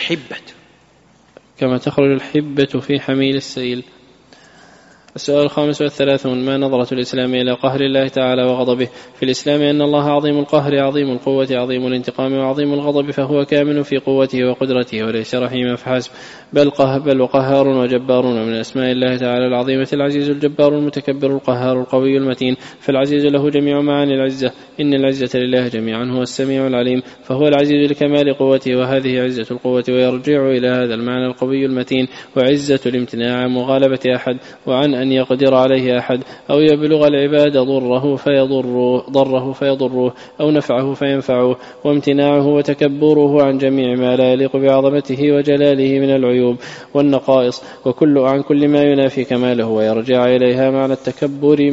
السيل. السؤال 35: ما نظرة الإسلام إلى قهر الله تعالى وغضبه؟ في الإسلام أن الله عظيم القهر عظيم القوة عظيم الانتقام وعظيم الغضب، فهو كامل في قوته وقدرته وليس رحيما فحسب، بل وقهار وجبار. من أسماء الله تعالى العظيمة العزيز الجبار المتكبر القهار القوي المتين، فالعزيز له جميع معاني العزة، إن العزة لله جميعا، هو السميع العليم، فهو العزيز لكمال قوته، وهذه عزة القوة، ويرجع إلى هذا المعنى القوي المتين. وعزة الامتناع عن مغالبة أحد وعن أن يقدر عليه أحد، أو يبلغ العباد ضره فيضروه أو نفعه فينفعه، وامتناعه وتكبره عن جميع ما لا يليق بعظمته وجلاله من العيوب والنقائص، عن كل ما ينافي كماله، ويرجع إليها معنى التكبر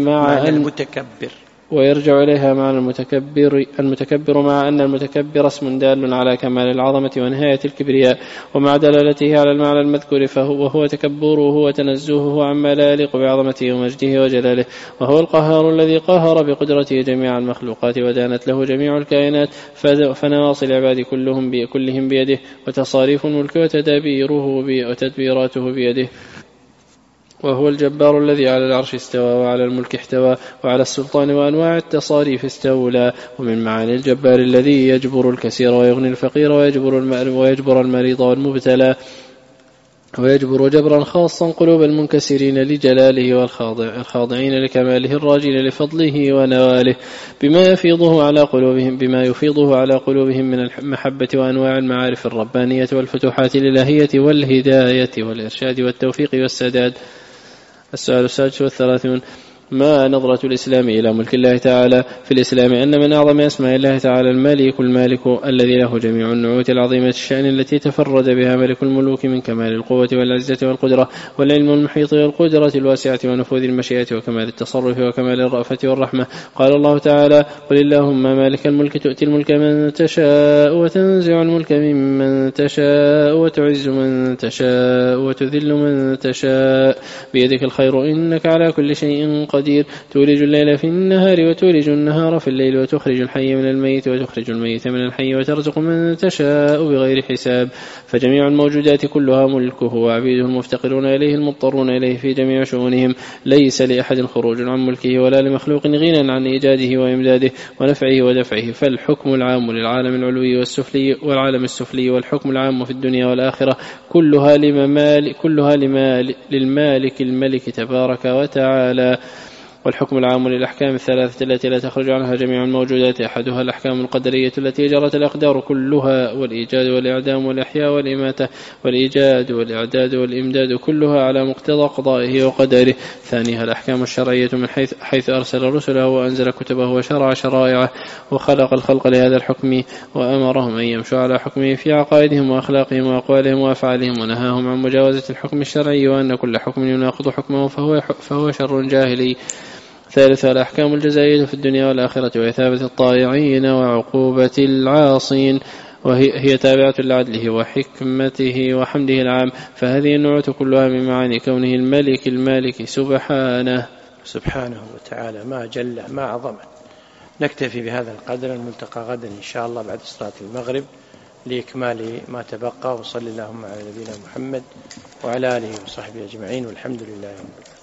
ويرجع إليها معنى المتكبر مع أن المتكبر اسم دال على كمال العظمة ونهاية الكبرياء، ومع دلالته على المعنى المذكور وهو تكبره وتنزهه عما لا يليق بعظمته ومجده وجلاله، وهو القهار الذي قهر بقدرته جميع المخلوقات ودانت له جميع الكائنات، فنواصي العباد كلهم بيده، وتصاريف الملك وتدبيراته بيده. وهو الجبار الذي على العرش استوى وعلى الملك احتوى وعلى السلطان وأنواع التصاريف استولى. ومن معاني الجبار الذي يجبر الكثير ويغني الفقير ويجبر المريض والمبتلى، ويجبر جبرا خاصا قلوب المنكسرين لجلاله والخاضعين لكماله الراجين لفضله ونواله، بما يفيضه على قلوبهم من المحبة وأنواع المعارف الربانية والفتوحات الإلهية والهداية والإرشاد والتوفيق والسداد. السؤال 36: ما نظرة الإسلام إلى ملك الله تعالى؟ في الإسلام أن من أعظم أسماء الله تعالى الملك الذي له جميع النعوت العظيمة الشأن التي تفرد بها ملك الملوك من كمال القوة والعزة والقدرة والعلم المحيط والقدرة الواسعة ونفوذ المشيئة وكمال التصرف وكمال الرأفة والرحمة. قال الله تعالى: قل اللهم مالك الملك تؤتي الملك من تشاء وتنزع الملك ممن تشاء وتعز من تشاء وتذل من تشاء بيدك الخير إنك على كل شيء قدير، تولج الليل في النهار وتولج النهار في الليل، وتخرج الحي من الميت وتخرج الميت من الحي، وترزق من تشاء بغير حساب. فجميع الموجودات كلها ملكه، وعبيده المفتقرون إليه المضطرون إليه في جميع شؤونهم، ليس لأحد خروج عن ملكه ولا لمخلوق غنى عن إيجاده وإمداده ونفعه ودفعه. فالحكم العام للعالم العلوي والعالم السفلي، والحكم العام في الدنيا والآخرة كلها للمالك الملك تبارك وتعالى. والحكم العام للأحكام الثلاثة التي لا تخرج عنها جميع الموجودات، أحدها الأحكام القدرية التي جرت الأقدار كلها، والإيجاد والإعدام والإحياء والإماتة، والإيجاد والإعداد والإمداد كلها على مقتضى قضائه وقدره. ثانيها الأحكام الشرعية من حيث أرسل رسله وأنزل كتبه وشرع شرائعه وخلق الخلق لهذا الحكم، وأمرهم أن يمشوا على حكمه في عقائدهم وأخلاقهم وأقوالهم وأفعالهم، ونهاهم عن مجاوزة الحكم الشرعي، وأن كل حكم يناقض حكمه فهو شر جاهلي. ثالثا الأحكام الجزائية في الدنيا والآخرة، وإثابة الطائعين وعقوبة العاصين، وهي تابعة لعدله وحكمته وحمده العام. فهذه النعوت كلها من معاني كونه المالك سبحانه وتعالى، ما جل ما عظمه. نكتفي بهذا القدر، الملتقى غدا إن شاء الله بعد صلاة المغرب لإكمال ما تبقى. وصلى اللهم على نبينا محمد وعلى آله وصحبه أجمعين، والحمد لله رب العالمين.